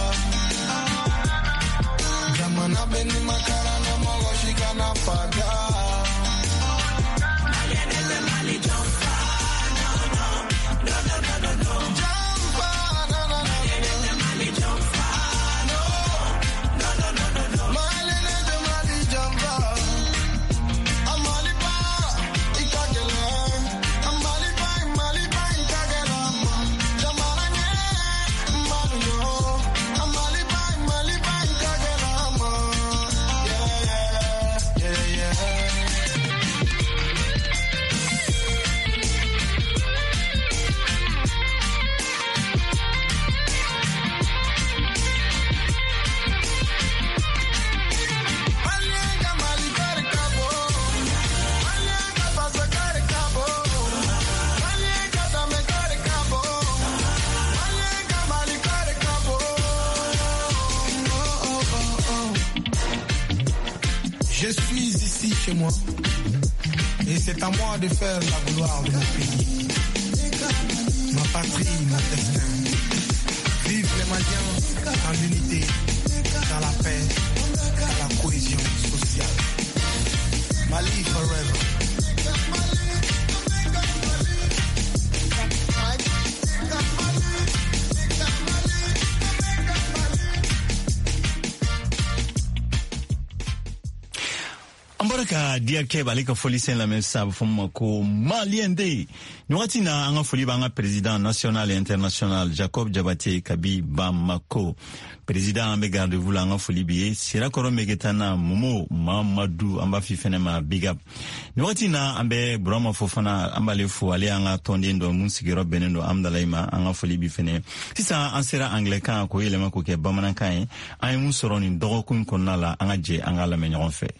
Jamana Beni Makarana Mawashika na Faga. Je suis ici chez moi et c'est à moi de faire la gloire de mon pays, ma patrie, mon destin. Vive les Maliens en l'unité, dans la paix, dans la cohésion sociale. Mali forever. Ambaraka dia ke balika foli sen la même sab fom ko Malien Day. Nwati na anga foli ba anga président national et international Jacob Diabaté Kabi Bamako. Président ambe garde vous la anga foli bié sira koro megetana Momo Mamadou amba fifene ma big up. Nwati na ambe Brahma Fofana amba le fo ale anga tonde ndo munsigiro benendo amdalaima anga foli bi fene. Sisa ansera anglican ko yelema ko ke bamanankan ay mun soroni dogo kun konnala anga je anga la menyon fait.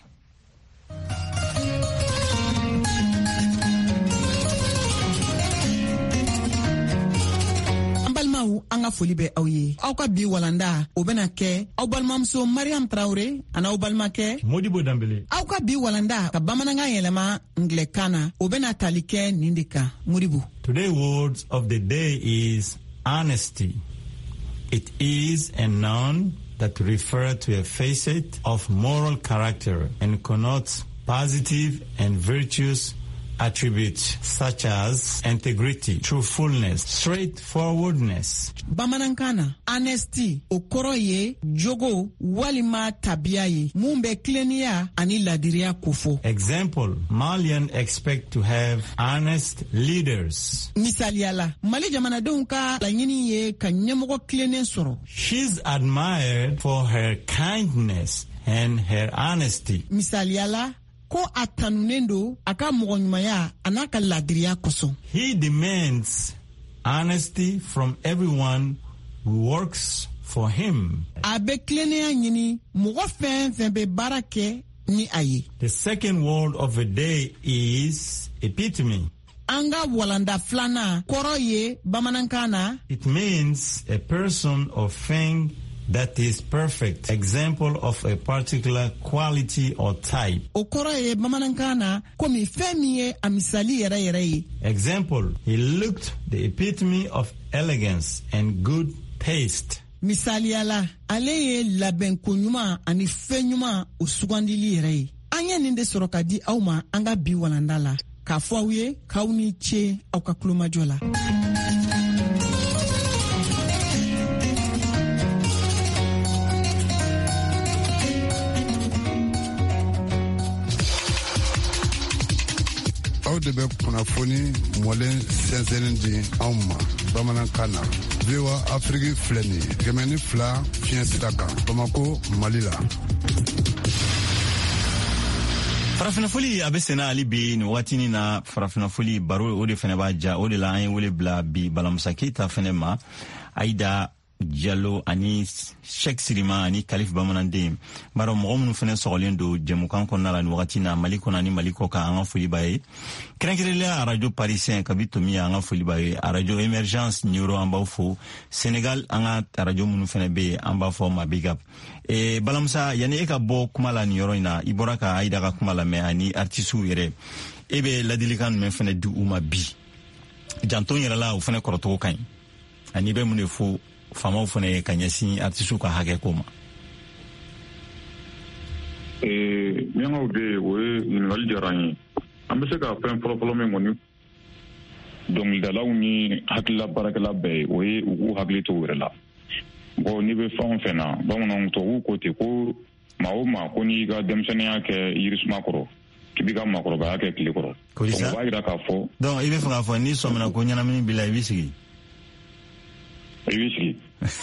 Anga foli be aw ye aw ka bi walanda o bena kɛ aw balimamuso Mariam Traoré ana aw balimakɛ Modibo Dambele. Aw ka bi walanda ka bamanankan yɛlɛma Anglɛkan o bena tali kɛ nin de kan Modibo. Today's words of the day is honesty. It is a noun that refers to a facet of moral character and connotes positive and virtuous attributes such as integrity, truthfulness, straightforwardness. Bamanankana, honesty, okoro ye, jogo, walima tabia ye, mumbe klenia ani ladiria kofo. Example, Malian expect to have honest leaders. Misaliala, Mali jamanadenw ka laɲini ye ka ɲɛmɔgɔ klenen sɔrɔ. She's admired for her kindness and her honesty. Misaliala, ko atanunen do a ka mɔgɔɲumanya a n'a ka ladiriya kosɔn. He demands honesty from everyone who works for him. A bɛ tilennenya ɲini mɔgɔ fɛn fɛn bɛ baara kɛ ni a ye. The second word of the day is epitome. An ka walanda filanan kɔrɔ ye bamanankan na. It means a person or thing that is perfect. Example of a particular quality or type. O kɔrɔ ye bamanankan na komi fɛn min ye a misali yɛrɛ yɛrɛ ye. Example, he looked the epitome of elegance and good taste. Misaliyala, ale ye labɛnko ɲuman ani fɛn ɲuman o sugandili yɛrɛ ye. An ye nin de sɔrɔ ka di aw ma an ka bi walanda la. K'a fɔ aw ye k'aw ni ce aw ka kulomajɔ la. Aw de bɛ kunnafoni mɔlen sɛnsɛnnin di anw ma bamanankan na. V O A Afrique filɛ nin ye kɛmɛ ni fila fiɲɛ sira kan Bamako Mali la. farafina foli a bɛ sena ali bi ni wagati na farafina foli baro o de fɛnɛ b'a ja o de la an ye wele bila bi balamusa keita fɛnɛ ma Aïda Diallo ani Sheikh Sirima ani Kalif Bamananden baro mɔgɔ minnu fɛnɛ sɔgɔlen do jɛmukan kɔnɔna la ni wagati na Mali kɔnɔ ani Mali kɔ kan an ka foli b'a ye kɛrɛnkɛrɛnnenya radio parisien kabi tomi an ka foli b'a ye radio Emergence Nioro an b'aw fo Senegal an ka radio minnu fɛnɛ bɛ an b'a fɔ ma big up e balamusa yani e ka bɔ kuma la ni yɔrɔ in na i bɔra ka Aïda ka kuma la mɛ ani artiste yɛrɛ e bɛ ladilikan men fɛnɛ di u ma bi janton yɛrɛ la o fɛnɛ kɔrɔtɔgɔ kan ani bɛ mun de fo famaw fɛnɛ ka ɲɛsin artiste ka hakɛ ko ma eh miangaw de o ye ɲininkali diyara n ye an bɛ se ka fɛn fɔlɔfɔlɔ min kɔni dɔnkilidalaw ni hakilila baarakɛla bɛɛ o ye u k'u hakili to u yɛrɛ la bon n'i bɛ fɛn o fɛn na bamananw tubabuw ko ten ko maa o maa ko n'i ka denmisɛnninya kɛ yirisuma kɔrɔ k'i b'i ka maakɔrɔbaya kɛ tile kɔrɔ donc o b'a jira k'a fɔ donc i bɛ fɛ k'a fɔ n'i sɔmina ko ɲɛnamini b'i la i b'i sigi i b'i sigi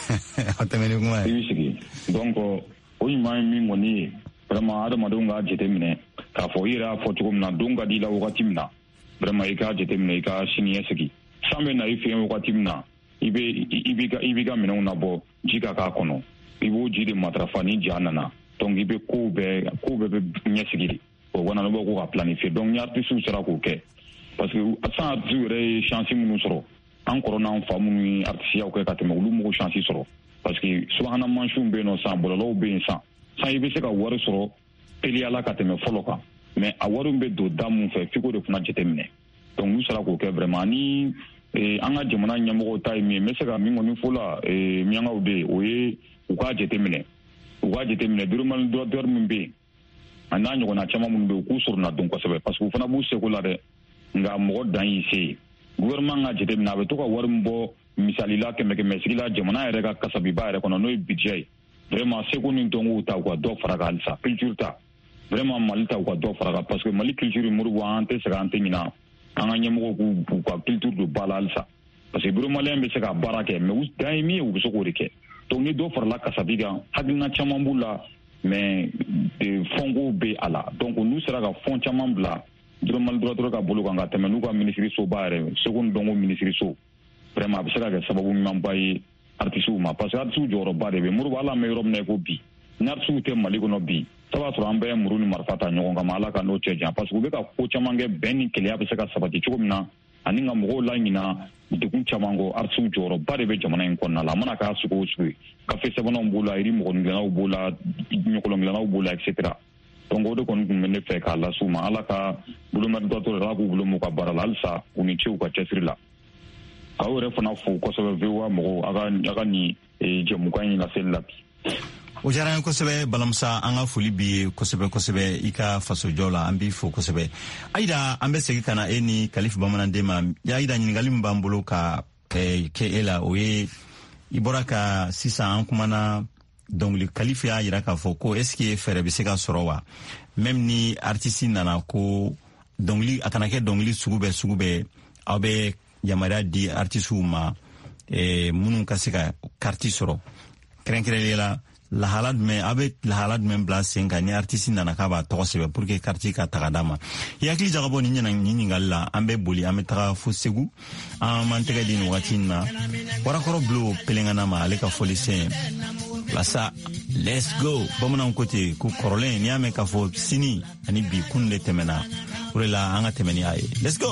a tɛmɛni kuma ye i b'i sigi donc o ɲuman ye min kɔni ye vraiment adamadenw k'a jateminɛ k'a fɔ i yɛrɛ y'a fɔ cogo min na don ka di i la wagati min na vraiment i k'a jateminɛ i ka siniɲɛsigi san bɛ na i fɛ yen wagati min na i bɛ i b'i ka i b'i ka minɛnw labɔ ji ka k'a kɔnɔ i b'o ji de matarafa ni ja nana donc i bɛ kow bɛɛ kow bɛɛ bɛ ɲɛsigi de o bana n'o bɛ ko ka planifier donc ni artistes sera k'o kɛ parce que san artistes yɛrɛ ye chance minnu sɔrɔ an kɔrɔ n'an fa minnu ye artisiyaw kɛ ka tɛmɛ olu m'o chance sɔrɔ parce que subahana mansinw bɛ yen nɔ san bɔlɔlɔw bɛ yen san san i bɛ se ka wari sɔrɔ teliyala ka tɛmɛ fɔlɔ kan mais a wari bɛ don da mun fɛ f'i k'o de fana jateminɛ donc n'u sera k'o kɛ vraiment ni an ka jamana ɲɛmɔgɔw ta ye min ye n bɛ se ka min kɔni fɔ la miyankaw de o ye u k'a jateminɛ u k'a jateminɛ durumani droiteur min bɛ yen a n'a ɲɔgɔnna caman minnu bɛ yen u k'u surunna dɔn kosɛbɛ parce que u fana b'u seko la dɛ nka mɔgɔ dan y'i se ye gouvernement ka jateminɛ a bɛ to ka wari min bɔ misali la kɛmɛ kɛmɛ sigi la jamana yɛrɛ ka kasabiba yɛrɛ kɔnɔ n'o ye budget ye vraiment seko ni dɔnkow ta u ka dɔ fara kan halisa culture ta vraiment Mali ta u ka dɔ fara kan parce que Mali culture Modibo an tɛ sɛgɛn an tɛ ɲinɛ an ka ɲɛmɔgɔw k'u ka culture don ba la halisa parce que bureau malien bɛ se ka baara kɛ mais u dan ye min ye u bɛ se k'o de kɛ donc ni dɔ farala kasabi kan hakilina caman b'u la mais fɔnkow bɛ a la donc n'u sera ka fɔn caman bila durumani droiteur ka bolo kan ka tɛmɛ n'u ka ministre soba yɛrɛ seko ni dɔnko ministre so vraiment a bɛ se ka kɛ sababu ɲumanba ye artistes ma parce que artistes jɔyɔrɔba de bɛ Modibo ala an bɛ yɔrɔ min na i ko bi ni artistes tɛ Mali kɔnɔ bi ça b'a sɔrɔ an bɛɛ ye muru ni marifa ta ɲɔgɔn kama ala ka n'o cɛ jan parce que u bɛ ka ko caman kɛ bɛn ni keleya bɛ se ka sabati cogo min na ani ka mɔgɔw la ɲina degun caman kɔ artistes jɔyɔrɔba de bɛ jamana in kɔnɔna la a mana k'a sugu o sugu ye kafe sɛbɛnnaw b'o la yiri mɔgɔnindilannaw b'o la ɲɔgɔlɔndilannaw b'o la et cetera donc o de kɔni tun bɛ ne fɛ k'a las'u ma ala ka bolomadi dɔtɔrɔ ala k'u bolo m'u ka baara la halisa u ni ce u ka cɛsiri la k'aw yɛrɛ fana fo kosɛbɛ V O A mɔgɔw a ka nin jɛmukan in laseli la bi. o diyara n ye kosɛbɛ balamusa an ka foli b'i ye kosɛbɛ kosɛbɛ i ka fasojɔ la an b'i fo kosɛbɛ Aïda an bɛ segin ka na e ni Kalifu Bamananden ma Aïda ɲininkali min b'an bolo ka kɛ e la o ye i bɔra ka sisan an kumana dɔnkili Kalifu y'a jira k'a fɔ ko est-ce que fɛɛrɛ bɛ se ka sɔrɔ wa même ni artiste nana ko dɔnkili a kana kɛ dɔnkili sugu bɛɛ sugu bɛɛ aw bɛ yamaruya di artistes ma minnu ka se ka carte sɔrɔ kɛrɛnkɛrɛnnenya la lahala jumɛn a bɛ lahala jumɛn bila sen kan ni artiste nana k'a b'a tɔgɔ sɛbɛn pour que carte ka taga d'a ma i hakili jagabɔ nin ɲininkali la an bɛ boli an bɛ taga fo Segu an m'an tɛgɛ di nin wagati in na warakɔrɔ Bulo pelengana ma ale ka foli sen Lasa, let's go. Bamananw ko ten ko kɔrɔlen n'i y'a mɛn k'a fɔ sini ani bi kun de tɛmɛna o de la an ka tɛmɛ ni a ye. Let's go.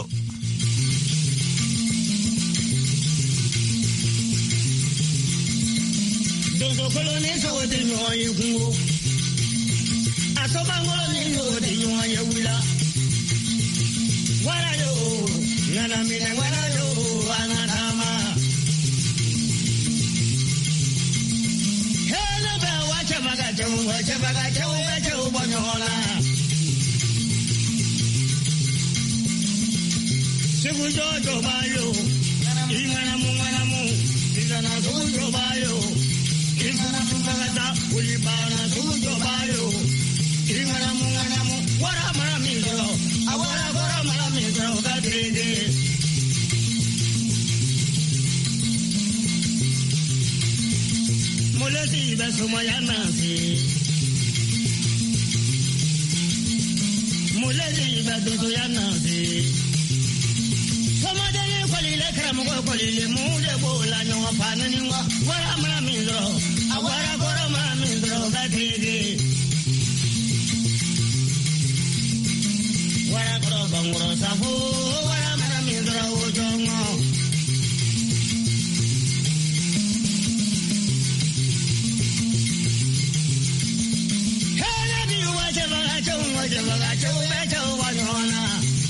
Donso koloni so de ɲɔgɔn ye kungo a sobankɔrɔni so de ɲɔgɔn ye wula wara yo ŋana minɛ wara yo an ka taama. Segu jojo bayo, ingana mungana mu, ingana jojo bayo, ingana mungana ulibana jojo bayo, ingana mungana mu, wara mara mizro, awara wara mara mizro kadrede. Mulesi besuma ya nasi. muleli badudu ya nazi Somadele kolile kramo kolile mule bola no panani wa wara mara mindro awara gora mara mindro gatigi wara gora bangro sabu wara mara mindro ojongo Hele bi waje baga chau waje baga chau be chau wanona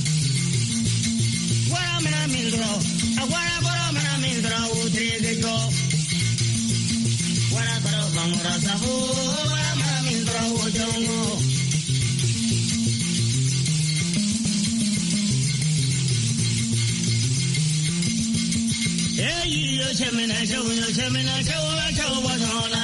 Wara mana mindro, awara gora mana mindro utrege Wara gora bangura sabu, wara mana mindro ujongo. Hey, yo chemina chau, yo chemina chau, chau wanona.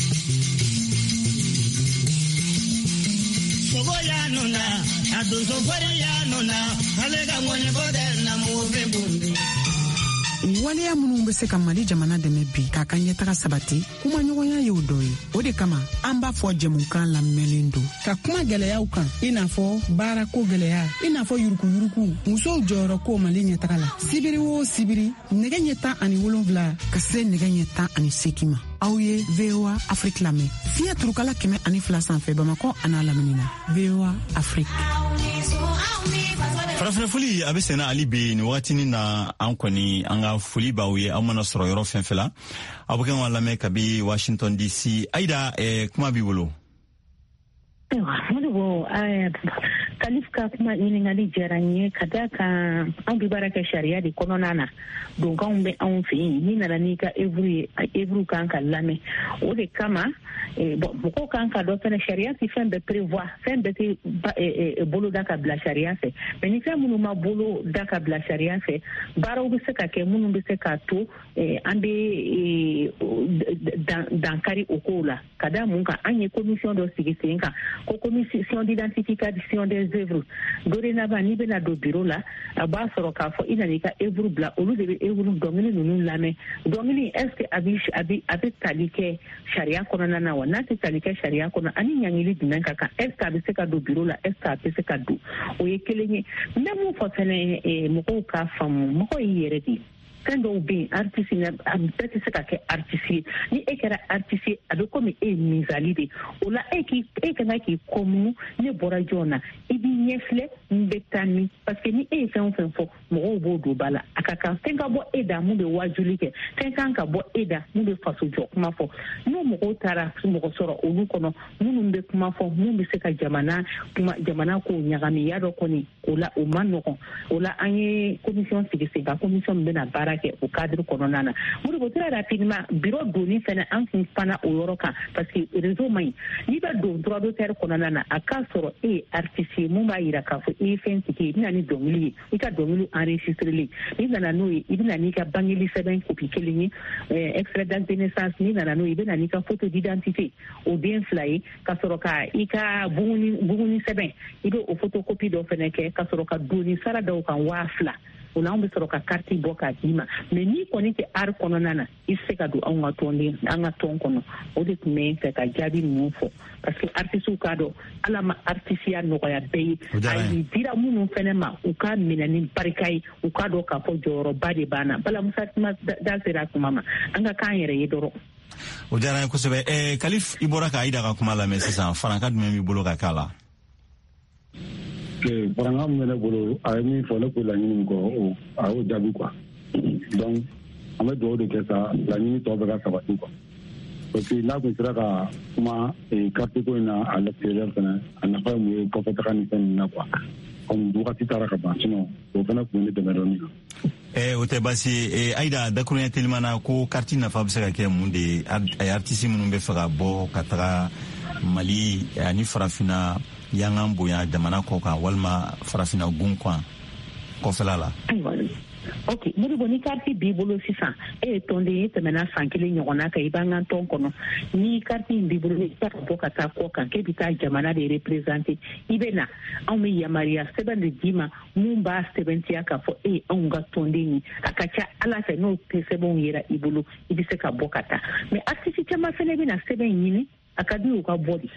Sogoya nuna, adu sofari ya nuna, alega mwene bode na muve bundi. waleya minnu be se ka Mali jamana dɛmɛ bi k'a ka ɲɛtaga sabati kuma ɲɔgɔnya y'o dɔ ye. O de kama an b'a fɔ jɛmukan lamɛnlen don ka kuma gɛlɛyaw kan i n'a fɔ baarako gɛlɛya i n'a fɔ yurukuyuruku musow jɔyɔrɔ ko Mali ɲɛtaga la sibiri o sibiri nɛgɛ ɲɛ tan ani wolonwula ka se nɛgɛ ɲɛ tan ani seegin ma. Aw ye V O A Afrique lamɛn fiɲɛ turukala kɛmɛ ani fila sanfɛ Bamakɔ an'a lamini na V O A Afrique. Farafina foli a bɛ senna ali bi ni wagatini na an kɔni an ka foli b'aw ye aw mana sɔrɔ yɔrɔ fɛn fɛn la aw bɛ kɛ ka lamɛn kabi Washington D C. Aida eh, kuma b'i bolo. Modibo Kalif ka kuma ɲininkali diyara n ye ka da kan an bɛ baara kɛ sariya de kɔnɔna na donkanw bɛ anw fɛ yen n'i nana n'i ka œuvre ye œuvre kan ka lamɛn o de kama mɔgɔw kan ka dɔn fɛnɛ sariya tɛ fɛn bɛɛ prévoir fɛn bɛɛ tɛ bolo da ka bila sariya fɛ mais ni fɛn minnu ma bolo da ka bila sariya fɛ baaraw bɛ se ka kɛ minnu bɛ se k'a to an bɛ dankari o kow la ka da mun kan an ye commission dɔ sigi sen kan ko commission d'identification des œuvres dorénavant n'i bɛna don bureau la a b'a sɔrɔ k'a fɔ i nana i ka œuvre bila olu de bɛ œuvre dɔnkili ninnu lamɛn dɔnkili est ce que a bɛ a bɛ a bɛ tali kɛ sariya kɔnɔna na wa n'a tɛ tali kɛ sariya kɔnɔ ani ɲankili jumɛn ka kan est ce que a bɛ se ka don bureau la est ce que a tɛ se ka don o ye kelen ye n bɛ mun fɔ fɛnɛ mɔgɔw k'a faamu mɔgɔ y'i yɛrɛ de ye. Fɛn dɔw bɛ yen artiste a bɛɛ tɛ se ka kɛ artiste ye ni e kɛra artiste ye a bɛ komi e ye misali de o la e k'i e kana k'i kɔmunu ne bɔra jɔn na i b'i ɲɛfilɛ n bɛ taa min parce que ni e ye fɛn o fɛn fɔ mɔgɔw b'o don ba la a ka kan fɛn ka bɔ e da mun bɛ wajuli kɛ fɛn kan ka bɔ e da mun bɛ faso jɔ kuma fɔ n'o mɔgɔw taara mɔgɔ sɔrɔ olu kɔnɔ minnu bɛ kuma fɔ mun bɛ se ka jamana kuma jamana ko ɲagami ya dɔ kɔni o la o ma nɔgɔn o la an ye commission sigi sen kan commission min bɛna baara kɛ o cadre kɔnɔna na Modibo très rapidement bureau doni fɛnɛ an kun pana o yɔrɔ kan parce que réseau man ɲi n'i bɛ don droit d'auteur kɔnɔna na a k'a sɔrɔ e ye artiste ye mun b'a yira k'a fɔ i ye fɛn tigi ye i bɛna ni dɔnkili ye i ka dɔnkili enregistreli n'i nana n'o ye i bɛna n'i ka bangeli sɛbɛn kopi kelen ye extrait d'acte de naissance n'i nana n'o ye i bɛna n'i ka photo d'identité o den fila ye ka sɔrɔ ka i ka buguni buguni sɛbɛn i bɛ o photocopie dɔ fɛnɛ kɛ ka sɔrɔ ka doni sara dɔw kan waa fila o la an bɛ sɔrɔ ka carte bɔ k'a d'i ma mais n'i kɔni tɛ art kɔnɔna na i tɛ se ka don anw ka tɔnden an ka tɔn kɔnɔ o de tun bɛ n fɛ ka jaabi ninnu fɔ parce que artistes k'a dɔn ala ma artisiya nɔgɔya bɛɛ ye a yi dira minnu fɛnɛ ma u ka minɛ ni barika ye u k'a dɔn k'a fɔ jɔyɔrɔba de b'an na balamusa da sera tuma ma an ka k'an yɛrɛ ye dɔrɔn. O diyara n ye kosɛbɛ ɛɛ Kalif i bɔra ka Aida ka kuma lamɛn sisan faranka jumɛn b'i bolo ka k'a la. Faranka min bɛ ne bolo a ye min fɔ ne ko laɲini kɔ a y'o jaabi quoi donc an bɛ dugawu de kɛ sa laɲini tɔ bɛ ka sabati quoi parce que n'a kun sera ka kuma carte ko in na à l'extérieur fɛnɛ a nafa ye mun ye kɔfɛ taga ni fɛn ninnu na quoi comme wagati taara ka ban sinon o fɛnɛ kun bɛ ne dɛmɛ dɔɔni kan. Eh, o tɛ baasi ye Aida dakurunya telima na ko carte nafa bɛ se ka kɛ mun de ye artiste minnu bɛ fɛ ka bɔ ka taga Mali ani farafina yangan bonya jamana kɔ kan walima farafina gun kwan kɔfɛla la. Ok, Modibo ni carte b'i bolo sisan e ye tɔnden ye tɛmɛna san kelen ɲɔgɔnna kan i b'an ka tɔn kɔnɔ ni carte in b'i bolo i bɛ ka bɔ ka taa kɔ kan k'e bɛ taa jamana de représenter i bɛ na anw bɛ yamaruya sɛbɛn de d'i ma mun b'a sɛbɛntiya k'a fɔ e ye anw ka tɔnden ye a ka ca ala fɛ n'o sɛbɛnw yera i bolo i bɛ se ka bɔ ka taa mais artiste caman fɛnɛ bɛ na sɛbɛn ɲini a ka di u ka bɔ de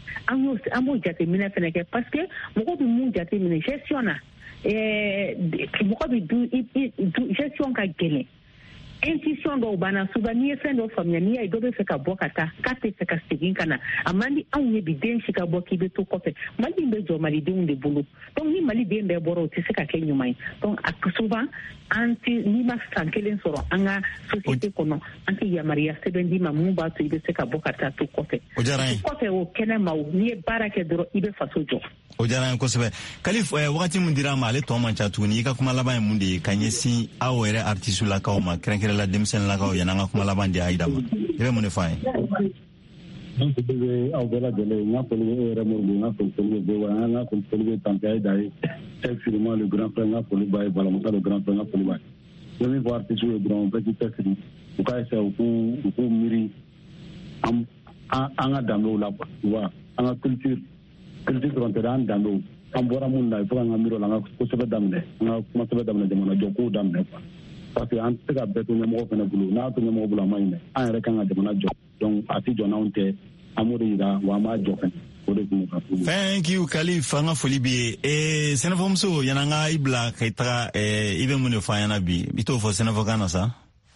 an y'o an b'o jateminɛ fɛnɛ kɛ parce que mɔgɔ bɛ mun jateminɛ gestion na ɛɛ mɔgɔ bɛ du gestion ka gɛlɛn intuition dɔw banna souvent n'i ye fɛn dɔ faamuya n'i y'a ye dɔ bɛ fɛ ka bɔ ka taa k'a tɛ fɛ ka segin ka na a man di anw ye bi den si ka bɔ k'i bɛ to kɔfɛ mali bɛ jɔ malidenw de bolo donc ni maliden bɛɛ bɔra o tɛ se ka kɛ ɲuman ye donc a souvent an ti n'i ma san kelen sɔrɔ an ka société kɔnɔ an tɛ yamaruya sɛbɛn d'i ma mun b'a to i bɛ se ka bɔ ka taa to kɔfɛ kɔfɛ o kɛnɛ ma o n'i ye baara kɛ dɔrɔn i bɛ faso jɔ. O diyara n ye kosɛbɛ Kalif wagati min dira ma ale tɔ man ca tuguni i ka kuma laban ye mun de ye ka ɲɛsin aw yɛrɛ artiste lakaw ma kɛrɛnkɛrɛnla denmisɛnninlakaw yani an ka kuma laban di Aïda ma i bɛ mun de fɔ an ye. Donc bɛ aw bɛɛ lajɛlen n ka foli bɛ e yɛrɛ Moribo n ka foli bɛ wa n ka foli bɛ tante Aïda ye effectivement le grand frère n ka foli b'a ye Balamusa le grand frère n ka foli b'a ye. N bɛ min fɔ artiste ye dɔrɔn bɛɛ k'i cɛsiri u ka essayer u k'u u k'u miiri an an ka danbew la quoi tu vois an ka culture culture dɔrɔn tɛ dɛ an danbew an bɔra mun na il faut que an ka miiri o la an ka kosɛbɛ daminɛ an ka kuma sɛbɛ daminɛ jamana jɔ kow daminɛ quoi parce que an tɛ se ka bɛɛ to ɲɛmɔgɔ fana bolo n'a to ɲɛmɔgɔ bolo a ma ɲi dɛ an yɛrɛ kan ka jamana jɔ donc a tɛ jɔ n'anw tɛ an b'o de yira wa an b'a jɔ fɛnɛ o de kun ka fɔ. Thank you Kalif an ka foli b'i ye ee sɛnɛfɔmuso yani an ka i bila ka i taga i bɛ mun de fɔ an ɲɛna bi i t'o fɔ sɛnɛfɔkan na sa.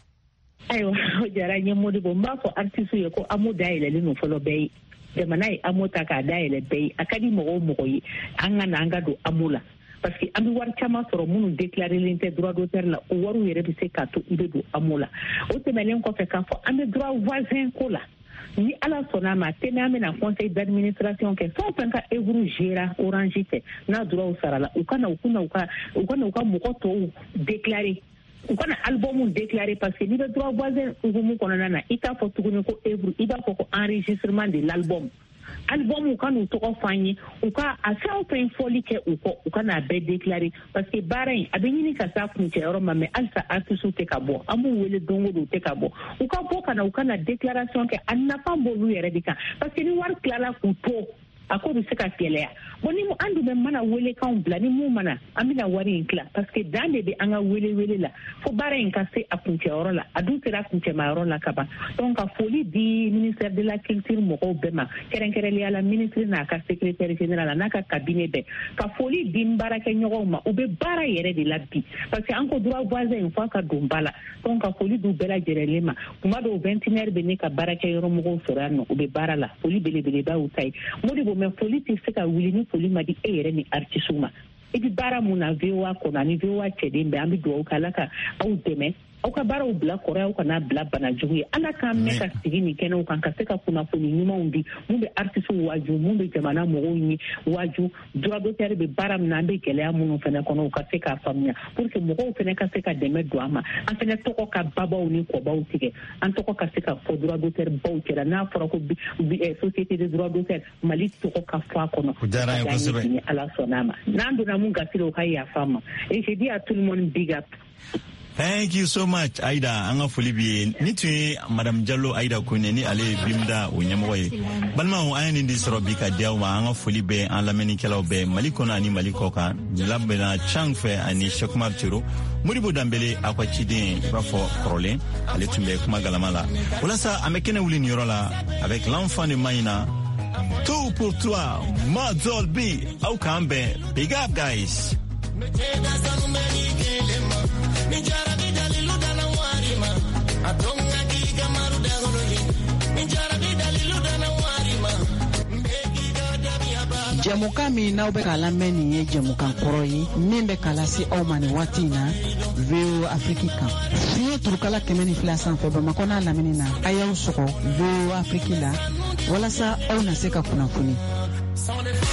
Ayiwa o diyara n ye Modibo n b'a fɔ artiste ye ko amu dayɛlɛlen no fɔlɔ bɛɛ ye jamana ye amu ta k'a dayɛlɛ bɛɛ ye a ka di mɔgɔ o mɔgɔ ye an ka na an ka don amu la parce que an bɛ wari caman sɔrɔ minnu déclarelen tɛ droit d'auteur la o wariw yɛrɛ bɛ se k'a to i bɛ don amu la o tɛmɛnen kɔfɛ k'a fɔ an bɛ droit voisin ko la ni ala sɔnna a ma tɛmɛ an bɛna conseil d'administration kɛ fɛn o fɛn ka œuvre gérera orange fɛ n'a droit sara la u kana u kana u ka u kana u ka mɔgɔ tɔw déclarer u kana album déclarer parce que n'i bɛ droit voisin hukumu kɔnɔna na i t'a fɔ tuguni ko œuvre i b'a fɔ ko enregistrement de l'album album u ka n'u tɔgɔ fɔ an ye u ka a fɛn o fɛn fɔli kɛ u kɔ u ka n'a bɛɛ déclarer parce que baara in a bɛ ɲini ka s'a kuncɛyɔrɔ ma mais halisa artiste tɛ ka bɔ an b'u wele don o don u tɛ ka bɔ u ka bɔ ka na u ka na déclaration kɛ a nafa b'olu yɛrɛ de kan parce que ni wari tilala k'u to a ko bɛ se ka gɛlɛya bon ni an dun bɛ mana welekanw bila ni mun mana an bɛna wari in tila parce que dan de bɛ an ka wele wele la fo baara in ka se a kuncɛyɔrɔ la a dun sera a kuncɛmayɔrɔ la ka ban donc ka foli di ministère de la culture mɔgɔw bɛɛ ma kɛrɛnkɛrɛnnenya la ministre n'a ka secrétaire général a n'a ka cabinet bɛɛ ka foli di n baarakɛɲɔgɔnw ma u bɛ baara yɛrɛ de la bi parce que an ko droit voisin fo a ka don ba la donc ka foli d'u bɛɛ lajɛlen ma tuma dɔw vingtième heure bɛ ne ka baarakɛyɔrɔ mɔgɔw sɔrɔ yan nɔ u bɛ baara la foli belebeleba y'u ta ye Modibo mais foli tɛ se ka wuli ni foli ma di e yɛrɛ ni artiste ma i bɛ baara mun na V O A kɔnɔ ani V O A cɛden bɛɛ an bɛ dugawu kɛ Ala ka aw dɛmɛ aw ka baaraw bila kɔrɔ aw kana bila bana jugu ye Ala k'an mɛn ka sigi nin kɛnɛw kan ka se ka kunnafoni ɲumanw di mun bɛ artiste waaju mun bɛ jamana mɔgɔw ɲɛ waaju droit d'auteur bɛ baara min na an bɛ gɛlɛya minnu fana kɔnɔ u ka se k'a faamuya pour que mɔgɔw fana ka se ka dɛmɛ don an ma an fana tɔgɔ ka babaw ni kɔbaw tigɛ an tɔgɔ ka se ka fɔ droit d'auteur baw cɛla n'a fɔra ko société de droit d'auteur Mali tɔgɔ ka fɔ a kɔnɔ Ala sɔnna a ma n'an donna mun gasira o ka yafa ma et je dis à tout le monde big up. Thank you so much Aïda an ka foli b'i ye ni tun ye Madame Diallo Aïda Koné ni ale ye Bimda o ɲɛmɔgɔ ye balimaw an ye nin de sɔrɔ bi ka di aw ma an ka foli bɛ an lamɛnnikɛlaw bɛɛ Mali kɔnɔ ani Mali kɔ kan labɛnna Chang fɛ ani Cheikh Umar Tiro Modibo Dambele aw ka ciden i b'a fɔ kɔrɔlen ale tun bɛ kuma galama la walasa an bɛ kɛnɛ wuli nin yɔrɔ la avec l'enfant de Maïna tout pour toi Mazol B aw k'an bɛn big up guys. Jɛmukan min n'aw bɛ k'a lamɛn nin ye jɛmukan kɔrɔ ye min bɛ k'a lase aw ma nin waati in na V O Afrique kan fiɲɛ turukala kɛmɛ ni fila sanfɛ Bamakɔ n'a lamini na a y'aw sɔgɔ V O Afrique la walasa aw na se ka kunnafoni.